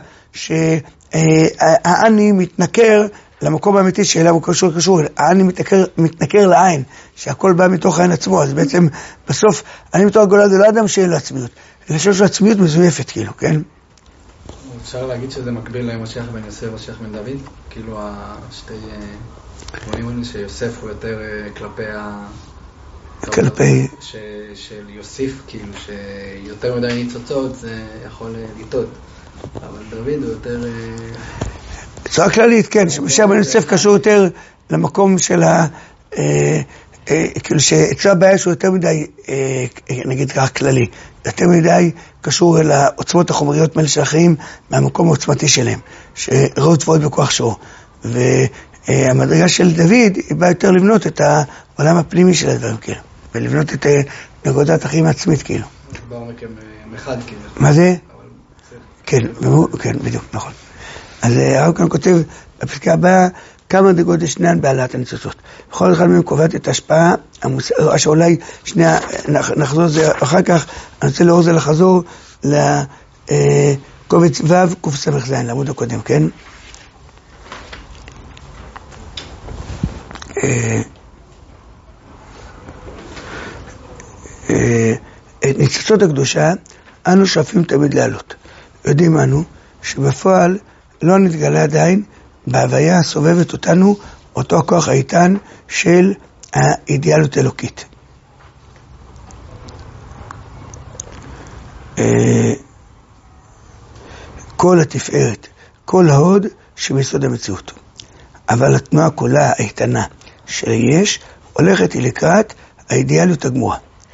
שהאני מתנקר למקום האמיתי שאליו הוא קשור קשור, האני מתנקר, מתנקר לעין, שהכל בא מתוך העין עצמו, אז בעצם בסוף, אני בתוך הגולה זה לא אדם שאין לו עצמיות, אלא שיש לו עצמיות מזויפת כאילו, כן? אפשר להגיד שזה מקביל למשיח בן יוסף ומשיח בן דוד? כאילו השתי... רואים שיוסף הוא יותר כלפי ה... כלפי... של יוסיף, כאילו שיותר מדי ניצוצות זה יכול לטעות. אבל דוד הוא יותר... בצורה כללית, כן, שמשיח בן יוסף קשור יותר למקום של ה... כאילו שאצלו הבעיה שהוא יותר מדי, נגיד ככה כללי, יותר מדי קשור אל העוצמות החומריות מאלה של החיים מהמקום העוצמתי שלהם, שראו תבואות בכוח שור. והמדרגה של דוד היא באה יותר לבנות את העולם הפנימי של הדברים כאילו, ולבנות את נקודת החיים העצמית כאילו. בעומק הם אחד כאילו. מה זה? כן, כן, בדיוק, נכון. אז הרב כאן כותב בפסקה הבאה, כמה דרגות ישנן בעלת הניצוצות. בכל אחד מהם קובעת את ההשפעה, שאולי שנייה נחזור זה אחר כך, אני רוצה לאור זה לחזור לקובץ ו' קס"ז, לעמוד הקודם, כן? את ניצוצות הקדושה אנו שואפים תמיד לעלות. יודעים אנו שבפועל לא נתגלה עדיין בהוויה הסובבת אותנו אותו הכוח האיתן של האידיאליות האלוקית. כל התפארת, כל ההוד שביסוד המציאות. אבל התנועה כולה האיתנה של יש הולכת היא לקראת האידיאליות הגמורה.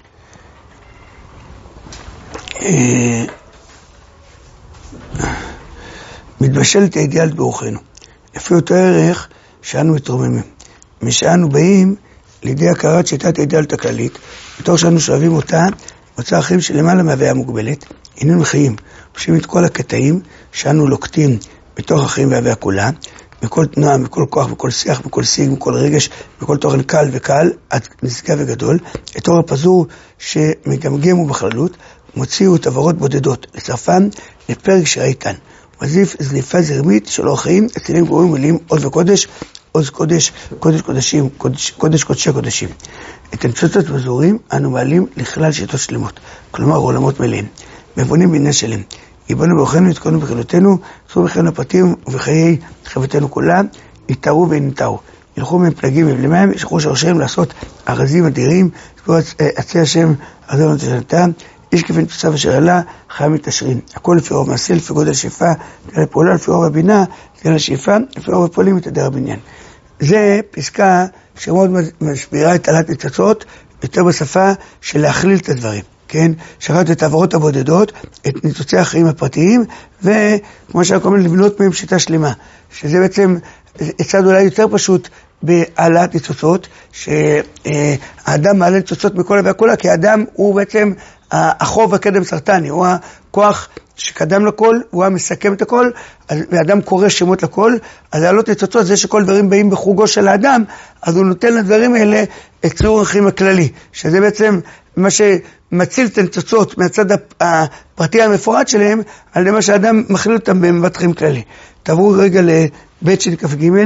מתבשלת האידיאליות ברוחנו. לפי אותו ערך שאנו מתרוממים. משאנו באים לידי הכרת שיטת האידיאליות הכללית, בתור שאנו שואבים אותה, מוצא החיים שלמעלה מהוויה מוגבלת, איננו חיים, פשוטים את כל הקטעים שאנו לוקטים בתוך החיים וההוויה כולה, מכל תנועה, מכל כוח, מכל שיח, מכל שיג, מכל רגש, מכל תוכן קל וקל, עד נשגב וגדול, את אור הפזור שמגמגם ובכללות, מוציאו את עברות בודדות לצרפן לפרק שראי כאן. מזיף זליפה זרמית של אור חיים, אצילים גבוהים מילים עוז וקודש, עוז קודש, קודש קודשים, קודש, קודש קודשי קודשים. את הניצוצות וזורים אנו מעלים לכלל שיטות שלמות, כלומר עולמות מלאים, מבונים בעניין שלם. יבנו באוכנו, יתקונו בחילותינו, צאו בחיינו הפרטים ובחיי חברתנו כולם, יתארו וינתארו. ילכו מהם פלגים ובלמם, ישכחו שורשיהם לעשות ארזים אדירים, סבור עצי השם, עזוב נתשנתם, איש כפי תוצב אשר עלה, חיים מתעשרים. הכל לפי רוב מעשה, לפי גודל שאיפה, תגלה פעולה, לפי רוב הבינה, תגלה שאיפה, לפי רוב הפועלים מתהדר הבניין. זה פסקה שמאוד מסבירה את עלת ניצוצות, יותר בשפה של להכליל את הדברים. כן, שרת את העברות הבודדות, את ניצוצי החיים הפרטיים, וכמו שאנחנו אומרים, לבנות מהם שיטה שלמה. שזה בעצם הצד אולי יותר פשוט בעלת ניצוצות, שהאדם מעלה ניצוצות מכל והכולה, כי האדם הוא בעצם החוב הקדם סרטני, הוא הכוח שקדם לכל, הוא המסכם את הכל, והאדם קורא שמות לכל, אז לעלות ניצוצות זה שכל דברים באים בחוגו של האדם, אז הוא נותן לדברים האלה את צור החיים הכללי, שזה בעצם מה שמציל את הניצוצות מהצד הפרטי המפורט שלהם, על ידי מה שהאדם מכליל אותם במבט חיים כללי. תעברו רגע לבית של כף ג'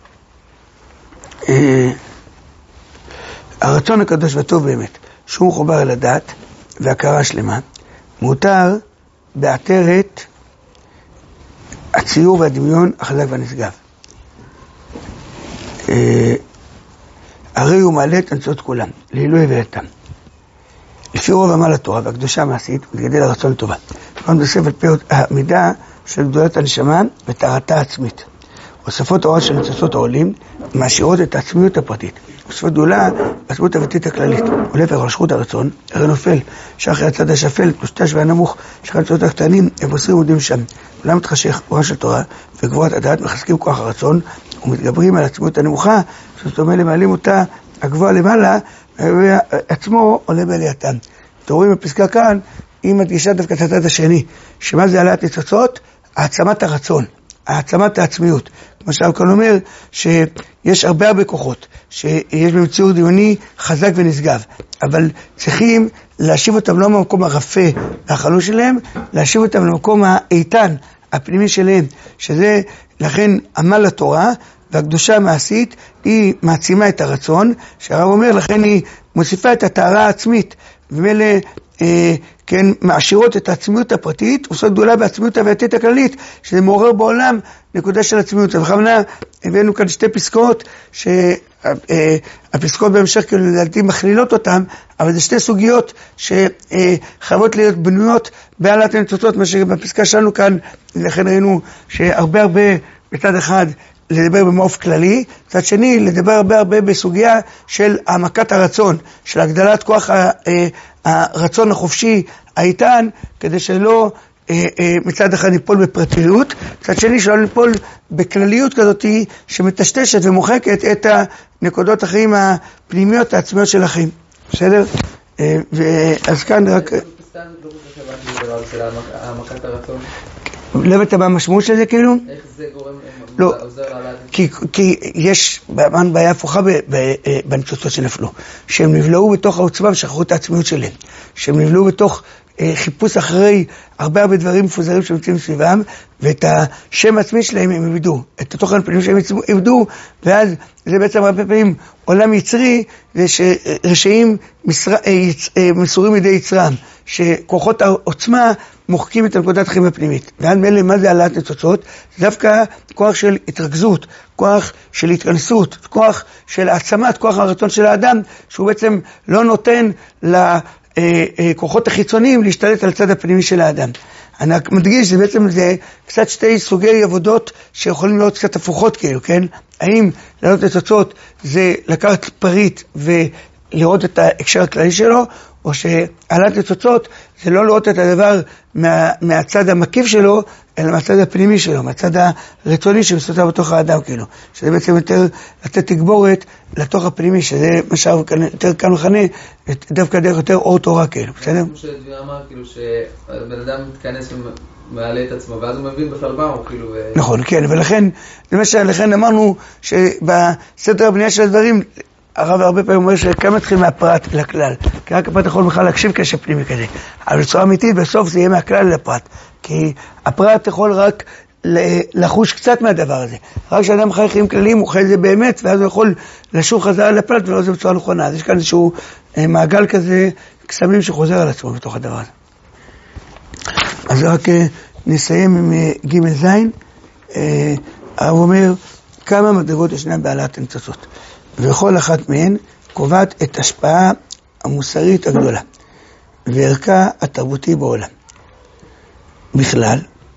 הרצון הקדוש וטוב באמת, שהוא מחובר אל הדת והכרה שלמה, מותר בעטרת הציור והדמיון החזק והנשגב. הרי הוא מעלה את הניצוצות כולם, לעילוי ולתם. לפי רוב עמל התורה והקדושה המעשית, מתגדל הרצון לטובה. פעם נוסף על פי המידה של גדולת הנשמה וטהרתה העצמית. הוספות האור של ניצוצות העולים מעשירות את העצמיות הפרטית. הוספות גדולה בעצמות הביתית הכללית. ולהפך על שכות הרצון, הרי נופל, שאחרי הצד השפל, טושטש והנמוך, שאחרי הניצוצות הקטנים, הם בוסרים עומדים שם. אולם מתחשך, אורה של תורה וגבורת הדעת מחזקים כוח הרצון, ומתגברים על העצמיות הנמוכה, זאת אומרת למעלים אותה הגבוהה למעלה, ועצמו עולה בעלייתם. אתם רואים בפסקה כאן, היא מדגישה דווקא את הצד השני, שמה זה עלת ניצוצות? העצמת הרצון. העצמת העצמיות. כמו שהרקון אומר, שיש הרבה הרבה כוחות, שיש בהם ציור דיוני חזק ונשגב, אבל צריכים להשיב אותם לא במקום הרפה והחלוש שלהם, להשיב אותם למקום האיתן, הפנימי שלהם, שזה לכן עמל התורה, והקדושה המעשית היא מעצימה את הרצון, שהרב אומר, לכן היא מוסיפה את הטהרה העצמית, ומאלה אה, כן, מעשירות את העצמיות הפרטית, עושה גדולה בעצמיות הביתית הכללית, שזה מעורר בעולם נקודה של עצמיות. ובכוונה הבאנו כאן שתי פסקאות, שהפסקאות בהמשך כאילו לדעתי מכלילות אותן, אבל זה שתי סוגיות שחייבות להיות בנויות בעלת הניצוצות, מה שבפסקה שלנו כאן, לכן ראינו שהרבה הרבה בצד אחד, לדבר במעוף כללי, צד שני, לדבר הרבה הרבה בסוגיה של העמקת הרצון, של הגדלת כוח הרצון החופשי האיתן, כדי שלא מצד אחד ניפול בפרטיות, צד שני שלא ניפול בכלליות כזאת שמטשטשת ומוחקת את הנקודות החיים הפנימיות העצמיות של החיים. בסדר? אז כאן רק... של העמקת הרצון. לא הבאת במשמעות של זה כאילו? איך זה גורם... לא, כי, כי יש בעיה הפוכה בניצוצות שנפלו, שהם נבלעו בתוך העוצמה ושכחו את העצמיות שלהם, שהם נבלעו בתוך אה, חיפוש אחרי הרבה הרבה דברים מפוזרים שנמצאים סביבם, ואת השם העצמי שלהם הם איבדו, את התוכן הפנימי שלהם איבדו, ואז זה בעצם הרבה פעמים עולם יצרי, זה שרשעים מסר, אה, אה, מסורים ידי יצרם, שכוחות העוצמה מוחקים את הנקודת חיים הפנימית. ועד מלא, מה זה העלאת ניצוצות? זה דווקא כוח של התרכזות, כוח של התכנסות, כוח של העצמת, כוח הרצון של האדם, שהוא בעצם לא נותן לכוחות החיצוניים להשתלט על הצד הפנימי של האדם. אני מדגיש, זה בעצם זה קצת שתי סוגי עבודות שיכולים להיות קצת הפוכות כאילו, כן? האם לעלות ניצוצות זה לקחת פריט ולראות את ההקשר הכללי שלו, או שעלת ניצוצות זה לא לראות את הדבר מה, מהצד המקיף שלו, אלא מהצד הפנימי שלו, מהצד הרצוני שמסתובב בתוך האדם, כאילו. שזה בעצם יותר לתת תגבורת לתוך הפנימי, שזה מה שיותר כאן מכנה, דווקא דרך יותר אור תורה, כאילו. בסדר? כמו שדביר אמר, כאילו, שבן אדם מתכנס ומעלה את עצמו, ואז הוא מבין בכלל מה הוא, כאילו... נכון, כן, ולכן, למשל, לכן אמרנו שבסדר הבנייה של הדברים, הרב הרבה פעמים אומר שכמה מתחיל מהפרט לכלל, כי רק הפרט יכול בכלל להקשיב קשר פנימי כזה, אבל בצורה אמיתית בסוף זה יהיה מהכלל לפרט, כי הפרט יכול רק לחוש קצת מהדבר הזה, רק כשאדם חי חיים כלליים הוא חי את זה באמת, ואז הוא יכול לשוב חזרה לפרט ולא זה בצורה נכונה. אז יש כאן איזשהו מעגל כזה, קסמים שחוזר על עצמו בתוך הדבר הזה. אז רק נסיים עם ג' זין. הרב אומר כמה מדרגות ישנן בעלת הניצוצות, וכל אחת מהן קובעת את השפעה המוסרית הגדולה וערכה התרבותי בעולם. בכלל,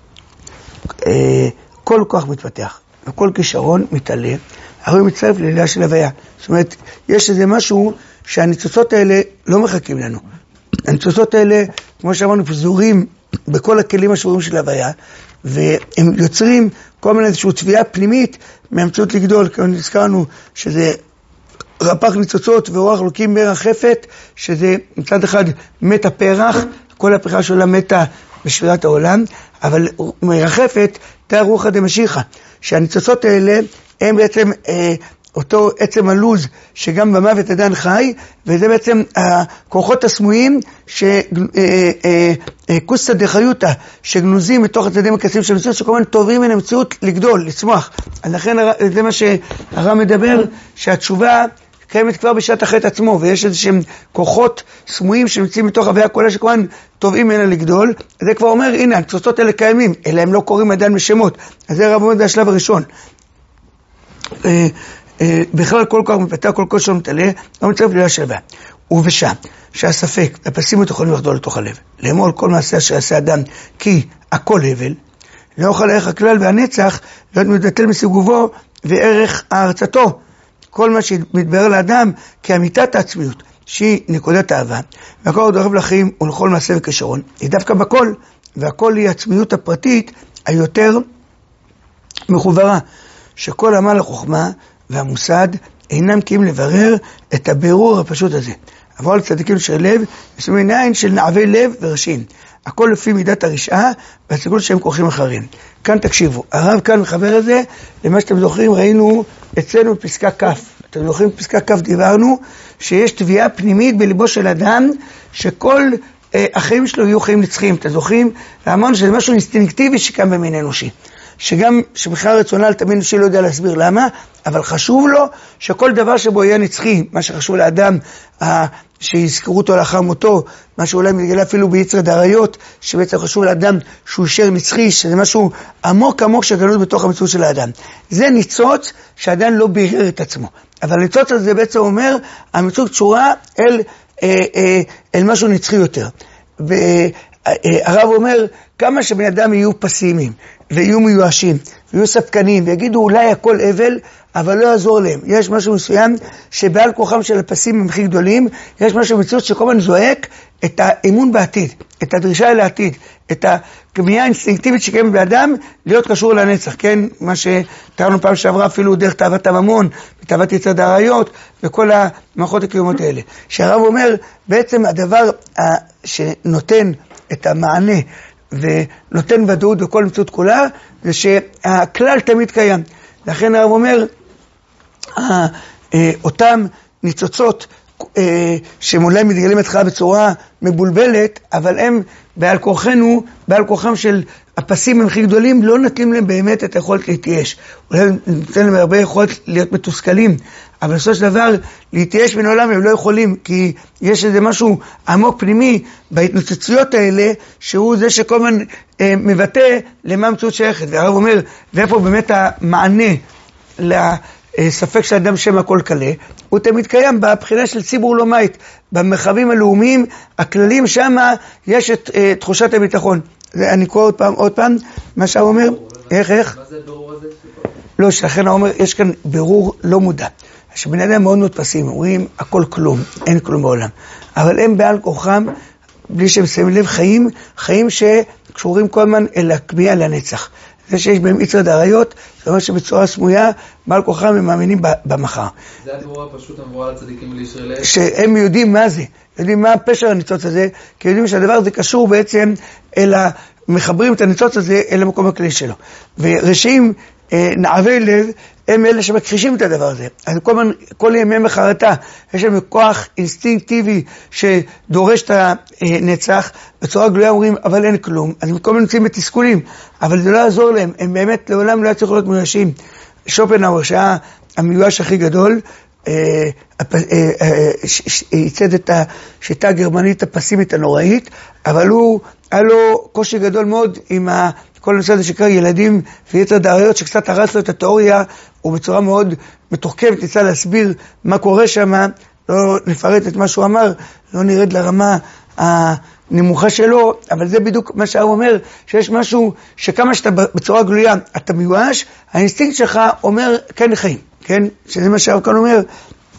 כל כוח מתפתח וכל כישרון מתעלה, הרי הוא מצטרף לעלייה של הוויה. זאת אומרת, יש איזה משהו שהניצוצות האלה לא מחכים לנו. הניצוצות האלה, כמו שאמרנו, פזורים בכל הכלים השבורים של הוויה, והם יוצרים כל מיני איזושהי תביעה פנימית מהמציאות לגדול. כי נזכרנו שזה רפ"ח ניצוצות ואורח לוקים מרחפת, שזה מצד אחד מתה פרח, כל הפריחה שלה מתה בשבירת העולם, אבל מרחפת תא רוחא דמשיחא, שהניצוצות האלה הם בעצם אה, אותו עצם הלוז שגם במוות עדיין חי, וזה בעצם הכוחות הסמויים שכוסא דחיותא שגנוזים מתוך הצדדים הקסים של המציאות, שכל מיני טובים מן המציאות לגדול, לצמוח. אז לכן זה מה שהרב מדבר, שהתשובה קיימת כבר בשעת החטא עצמו, ויש איזשהם כוחות סמויים שנמצאים מתוך הוויה כולה שכמובן טובים ממנה לגדול. זה כבר אומר, הנה, הניצוצות האלה קיימים, אלא הם לא קוראים עדיין בשמות. אז זה הרב אומר, זה השלב הראשון. בכלל כל כך מתפתח, כל כך שלום מתעלה, לא מצטרף לעלייה של הוויה. ובשעה שהספק, הפסימיות יכולים לחדול לתוך הלב, לאמור כל מעשה שיעשה אדם, כי הכל הבל, לא יוכל ערך הכלל והנצח, להיות מתבטל מסיגובו וערך הארצתו. כל מה שמתברר לאדם כאמיתת העצמיות, שהיא נקודת האהבה, והכל עוד אוהב לחיים ולכל מעשה וכישרון, היא דווקא בכל, והכל היא העצמיות הפרטית היותר מחוברה, שכל עמל החוכמה והמוסד אינם קיים לברר את הבירור הפשוט הזה. עבור על צדיקים של לב, מסוימים עין של נעבי לב ורשעים. הכל לפי מידת הרשעה והסיכון שהם כורחים אחרים. כאן תקשיבו, הרב כאן מחבר את זה למה שאתם זוכרים, ראינו אצלנו בפסקה כ'. אתם זוכרים בפסקה כ' דיברנו שיש תביעה פנימית בליבו של אדם שכל אה, החיים שלו יהיו חיים נצחיים. אתם זוכרים? ואמרנו שזה משהו אינסטינקטיבי שקם במין אנושי. שגם שבכלל רצונל תמיד אנושי לא יודע להסביר למה, אבל חשוב לו שכל דבר שבו יהיה נצחי, מה שחשוב לאדם, אה, שיזכרו אותו לאחר מותו, מה שאולי מתגלה אפילו ביצר דריות, שבעצם חשוב לאדם שהוא יישאר נצחי, שזה משהו עמוק עמוק שגלות בתוך המציאות של האדם. זה ניצוץ שעדיין לא בירר את עצמו. אבל הניצוץ הזה בעצם אומר, המציאות קשורה אל, אה, אה, אל משהו נצחי יותר. והרב אומר, כמה שבן אדם יהיו פסימיים, ויהיו מיואשים, ויהיו ספקנים, ויגידו אולי הכל אבל, אבל לא יעזור להם. יש משהו מסוים שבעל כוחם של הפסים הם הכי גדולים, יש משהו במציאות שכל הזמן זועק את האמון בעתיד, את הדרישה אל העתיד, את הכמיהה האינסטינקטיבית שקיימת באדם להיות קשור לנצח, כן? מה שתראינו פעם שעברה אפילו דרך תאוות הממון, תאוות יצר דריות, וכל המערכות הקיומות האלה. שהרב אומר, בעצם הדבר שנותן את המענה ונותן ודאות בכל מציאות כולה, זה שהכלל תמיד קיים. לכן הרב אומר, אותם ניצוצות שאולי מתגלים התחלה בצורה מבולבלת, אבל הם בעל כוחנו, בעל כוחם של הפסים הם הכי גדולים, לא נתנים להם באמת את היכולת להתייאש. אולי נותן להם הרבה יכולת להיות מתוסכלים, אבל בסופו של דבר להתייאש מן העולם הם לא יכולים, כי יש איזה משהו עמוק פנימי בהתנוצצויות האלה, שהוא זה שכל הזמן אה, מבטא למה המציאות שייכת. והרב אומר, ואיפה באמת המענה לספק של אדם שם הכל קלה, הוא תמיד קיים בבחינה של ציבור לא מית, במרחבים הלאומיים, הכללים שם יש את אה, תחושת הביטחון. אני קורא עוד פעם, עוד פעם, מה שהוא אומר, איך, איך? מה זה ברור הזה? לא, שלכן הוא אומר, יש כאן ברור לא מודע. שבני אדם מאוד מאוד פסים, אומרים, הכל כלום, אין כלום בעולם. אבל הם בעל כוחם, בלי שהם שמים לב, חיים, חיים שקשורים כל הזמן אל הכמיהה לנצח. זה שיש בהם יצר דריות, זאת אומרת שבצורה סמויה, בעל כוחם הם מאמינים במחר. זה הדבר הפשוט המבואה לצדיקים ולישראל. שהם יודעים מה זה, יודעים מה הפשר הניצוץ הזה, כי יודעים שהדבר הזה קשור בעצם אל ה... מחברים את הניצוץ הזה אל המקום הכלי שלו. ורשעים נעבי לב, הם אלה שמכחישים את הדבר הזה. אז כל, כל ימי מחרתה, יש להם כוח אינסטינקטיבי שדורש את הנצח, בצורה גלויה אומרים, אבל אין כלום. אז הם כל מיני נמצאים בתסכולים, אבל זה לא יעזור להם, הם באמת לעולם לא יצטרכו להיות מיואשים. שופנהאואר, שהיה המיואש הכי גדול, ייצד את השיטה הגרמנית הפסימית הנוראית, אבל הוא, היה לו קושי גדול מאוד עם ה... כל הנושא הזה שקרא ילדים ויצר דעריות שקצת הרס לו את התיאוריה, ובצורה מאוד מתוחכמת ניסה להסביר מה קורה שם, לא נפרט את מה שהוא אמר, לא נרד לרמה הנמוכה שלו, אבל זה בדיוק מה שהוא אומר, שיש משהו שכמה שאתה בצורה גלויה, אתה מיואש, האינסטינקט שלך אומר כן לחיים, כן? שזה מה שהוא כאן אומר,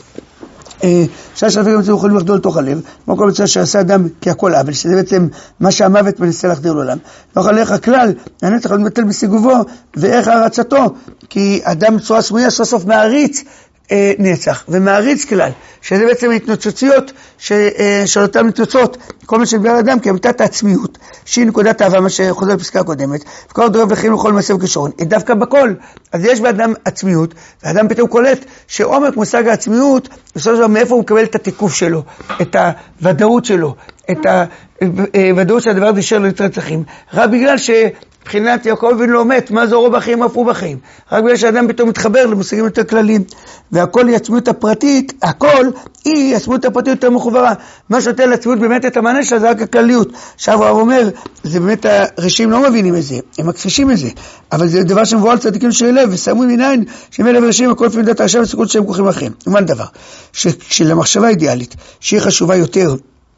שעה שלפי גם אתם יכולים לחדול לתוך הלב, כמו כל מצוות שעשה אדם כהכל עוול, שזה בעצם מה שהמוות מנסה להחדיר לעולם. לא יכול לך הכלל, הנצח לא מתבטל בסיגובו, ואיך הרצתו, כי אדם בצורה סמויה סוף סוף מעריץ אה, נצח, ומעריץ כלל, שזה בעצם התנוצצויות ש, אה, של אותם נתוצות, כל מה שבגלל אדם כאמתת העצמיות, שהיא נקודת אהבה, מה שחוזר לפסקה הקודמת, וכל דורב לחיים לכל מעשה וקשרון, היא דווקא בכל. אז יש באדם עצמיות, והאדם פתאום קולט שעומק מושג העצמיות, בסופו של דבר מאיפה הוא מקבל את התיקוף שלו, את הוודאות שלו, את הוודאות שהדבר הזה יישאר לו לנצחים, רק בגלל ש... מבחינת יעקב אבינו לא מת, מה זורו בחיים, אף הוא בחיים. רק בגלל שאדם פתאום מתחבר למושגים יותר כלליים. והכל היא עצמיות הפרטית, הכל היא עצמיות הפרטית יותר מחוברה. מה שנותן לעצמיות באמת את המענה שלה זה רק הכלליות. עכשיו הוא אומר, זה באמת הרשעים לא מבינים את זה, הם מכפישים את זה. אבל זה דבר שמבואר על צדיקים של לב, ושמו מניין שמי לב הרשעים הכל לפי מידת הרשע וסיכות שהם כוחים אחרים. ומה הדבר? שלמחשבה אידיאלית, שהיא חשובה יותר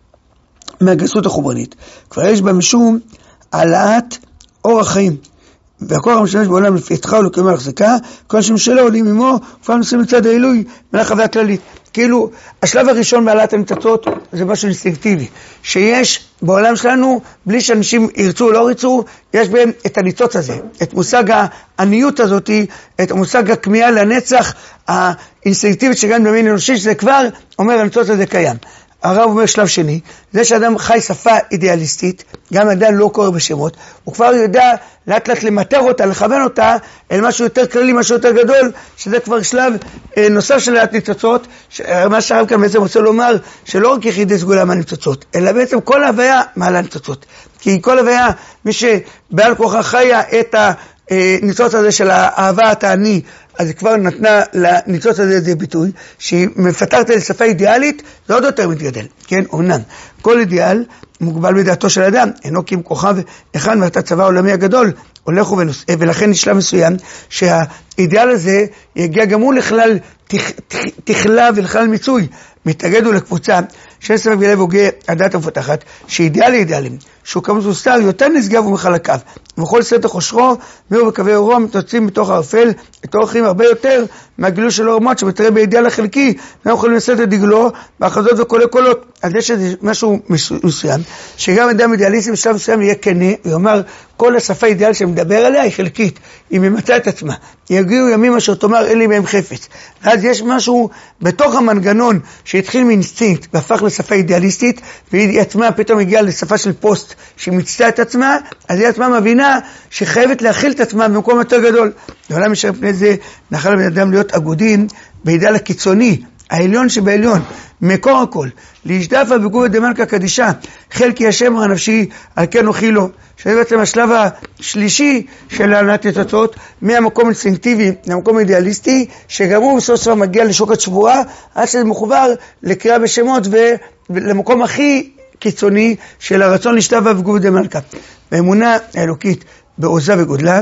מהגסות החוברנית, כבר יש בה משום העלאת אור החיים, והכוח המשמש בעולם לפי יתך ולקיום ההחזקה, כל שמשלו עולים עמו, ופעם נושאים לצד העילוי, מלאכה והכללית. כאילו, השלב הראשון מעלת הניצוצות זה משהו אינסטינקטיבי, שיש בעולם שלנו, בלי שאנשים ירצו או לא ירצו, יש בהם את הניצוץ הזה, את מושג העניות הזאת, את המושג הכמיהה לנצח, האינסטינקטיבית שגם במין אנושי, שזה כבר אומר הניצוץ הזה קיים. הרב אומר שלב שני, זה שאדם חי שפה אידיאליסטית, גם אדם לא קורא בשמות, הוא כבר יודע לאט לאט למטר אותה, לכוון אותה אל משהו יותר כללי, משהו יותר גדול, שזה כבר שלב אה, נוסף של העלאת ניצוצות, ש... מה שהרב כאן בעצם רוצה לומר, שלא רק יחידי סגולה מהניצוצות, אלא בעצם כל ההוויה מעלה ניצוצות. כי כל ההוויה, מי שבעל כוחה חיה את הניצוץ הזה של האהבה התעני, אז היא כבר נתנה לניצוץ הזה איזה ביטוי, שהיא מפתחת לשפה אידיאלית, זה עוד יותר מתגדל. כן, אומנם, כל אידיאל מוגבל בדעתו של אדם, אינו כי עם כוכב אחד מאתה צבא העולמי הגדול, הולך ונוס... ולכן יש שלב מסוים, שהאידיאל הזה יגיע גם הוא לכלל תכ... תכלה ולכלל מיצוי, מתאגדו לקבוצה, של סבב ילב הוגה הדת המפתחת, שאידיאל אידיאלים, שהוא כמות מוסתר יותר נשגב ומחלקיו, ובכל סרט החושרו, מאור וקווי אורו, מתוצאים מתוך הערפל, את האורחים הרבה יותר מהגילוי של אורמות, שמתראה באידיאל החלקי, והם יכולים לשאת את דגלו, באחזות וקולי קולות. אז יש משהו מסוים, שגם אדם אידיאליסטי בשלב מסוים יהיה כנה, ויאמר, כל השפה אידיאל שמדבר עליה היא חלקית, היא ממצאה את עצמה. יגיעו ימים אשר תאמר, אין לי בהם חפץ. ואז יש משהו בתוך המנגנון שהתחיל מאינסטינקט והפך לשפה אידיאליסטית, והיא עצמה פתאום הגיעה לשפה של פוסט שהיא מצטעה את עצמה, אז היא עצמה מבינה שחייבת להכיל את עצמה במקום יותר גדול. לעולם משאר פני זה נחל לבן אדם להיות אגודים באידיאל הקיצוני, העליון שבעליון, מקור הכל, להשדפה בגובה דמלכה קדישה, חלקי השם הנפשי על כן אוכי לו, שזה בעצם השלב השלישי של העלאת ניצוצות, מהמקום אינסטינקטיבי למקום אידיאליסטי, שגם הוא בסוף סוף מגיע לשוקת שבורה, עד שזה מחובר לקריאה בשמות ולמקום הכי קיצוני של הרצון להשתווה בגובה דמלכה. באמונה האלוקית בעוזה וגודלה,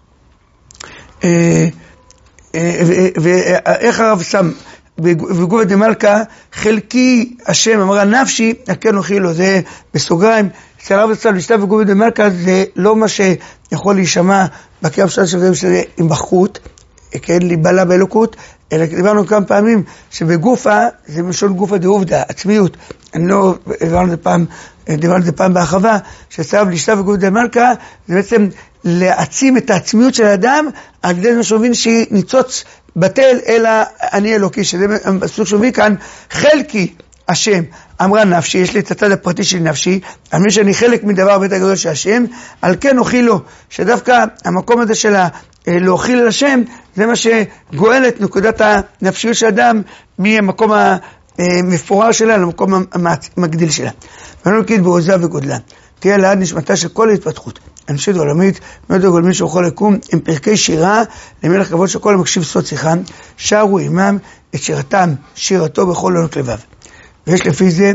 ואיך הרב שם בגובה דמלכה, חלקי השם, אמרה נפשי, כן אוכי לו, זה בסוגריים, אצל הרב הצל להשתווה בגובה דמלכה, זה לא מה שיכול להישמע בקריאה בשלב שבזה שזה עם בחרות, כן, להיבלה באלוקות, אלא דיברנו כמה פעמים שבגופה, זה משון גופה דעובדה, עצמיות. אני לא, דיברנו זה פעם, דיברנו זה פעם בהרחבה, שצריך להשתווה בגובה דמלכה, זה בעצם להעצים את העצמיות של האדם, על ידי מה שמבין שהיא ניצוץ בטל, אלא אני אלוקי, שזה הסוג שמביא כאן, חלקי השם, אמרה נפשי, יש לי את הצד הפרטי של נפשי, על מי שאני חלק מדבר בית הגדול של השם, על כן אוכיל לו, שדווקא המקום הזה של להאכיל על השם, זה מה שגואל את נקודת הנפשיות של האדם, מהמקום המפורר שלה למקום המגדיל שלה. ואנו נגיד בעוזה וגודלה, תהיה לעד נשמתה של כל ההתפתחות, אנשית עולמית, מאוד הגולמים שיכול לקום, עם פרקי שירה, למלך כבוד שכל המקשיב סוד שיחה, שרו עמם את שירתם, שירתו בכל עונות לבב. ויש לפי זה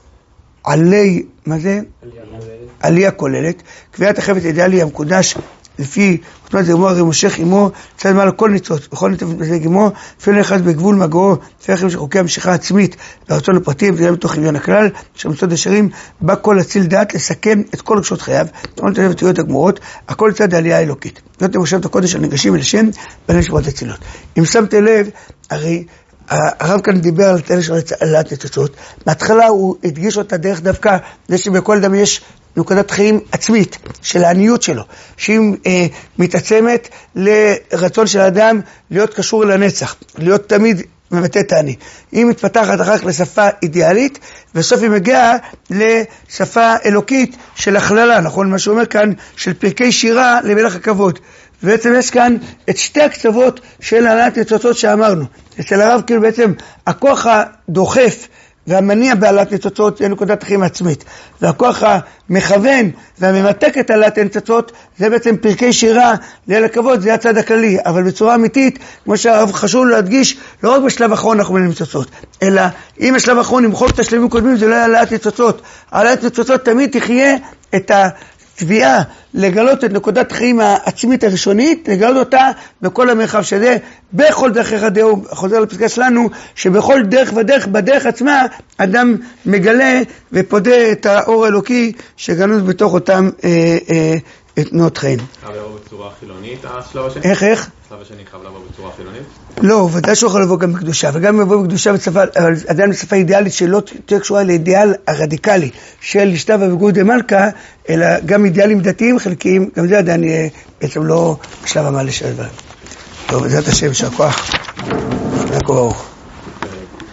עלי, מה זה? עלייה כוללת. קביעת החפץ אידיאלי המקודש לפי, זאת אומרת, זה גמור הרי מושך עמו, צד מעל כל ניצוץ, בכל ניצוץ בזה גמור, אפילו אחד בגבול מגעו, לפי אחרים שחוקי המשיכה עצמית, לרצון הפרטים, זה גם בתוך עליון הכלל, שמצוד ישרים, בא כל הציל דעת לסכם את כל רגשות חייו, כל נתנב ותהיות הגמורות, הכל צד העלייה האלוקית. זאת למושבת הקודש הנגשים אל השם, בין שבועות הצילות. אם שמתם לב, הרי הרב כאן דיבר על תל של העלאת ניצוצות, מההתחלה הוא הדגיש אותה דרך דווקא, זה שבכל אדם יש נקודת חיים עצמית של העניות שלו, שהיא אה, מתעצמת לרצון של האדם להיות קשור לנצח, להיות תמיד מבטא את העני. היא מתפתחת אחר כך לשפה אידיאלית, בסוף היא מגיעה לשפה אלוקית של הכללה, נכון? מה שאומר כאן, של פרקי שירה למלך הכבוד. ובעצם יש כאן את שתי הקצוות של העלאת ניצוצות שאמרנו. אצל הרב כאילו בעצם הכוח הדוחף והמניע בעלת ניצוצות זה נקודת חיים עצמית, והכוח המכוון והממתק את העלת ניצוצות זה בעצם פרקי שירה ליל הכבוד, זה הצד הכללי, אבל בצורה אמיתית, כמו שהרב חשוב להדגיש, לא רק בשלב האחרון אנחנו מנהלים ניצוצות, אלא אם בשלב האחרון נמחוק את השלבים הקודמים זה לא יהיה העלת ניצוצות, העלת ניצוצות תמיד תחיה את ה... תביעה לגלות את נקודת חיים העצמית הראשונית, לגלות אותה בכל המרחב שזה, בכל דרך אחד הוא חוזר לפסקה שלנו, שבכל דרך ודרך, בדרך עצמה, אדם מגלה ופודה את האור האלוקי שגנוז בתוך אותם אה, אה, תנועות חיים. חייב לבוא בצורה חילונית, השלב השני? איך, איך? השלב השני חייב לבוא בצורה חילונית? לא, ודאי שהוא יכול לבוא גם בקדושה, וגם לבוא בקדושה בשפה, אבל עדיין בשפה אידיאלית שלא תהיה קשורה לאידיאל הרדיקלי של לשתיו ובגוד מלכה, אלא גם אידיאלים דתיים חלקיים, גם זה עדיין יהיה בעצם לא בשלב המעלה של הדברים. טוב, בעזרת השם, שהכוח, יעקב ברוך.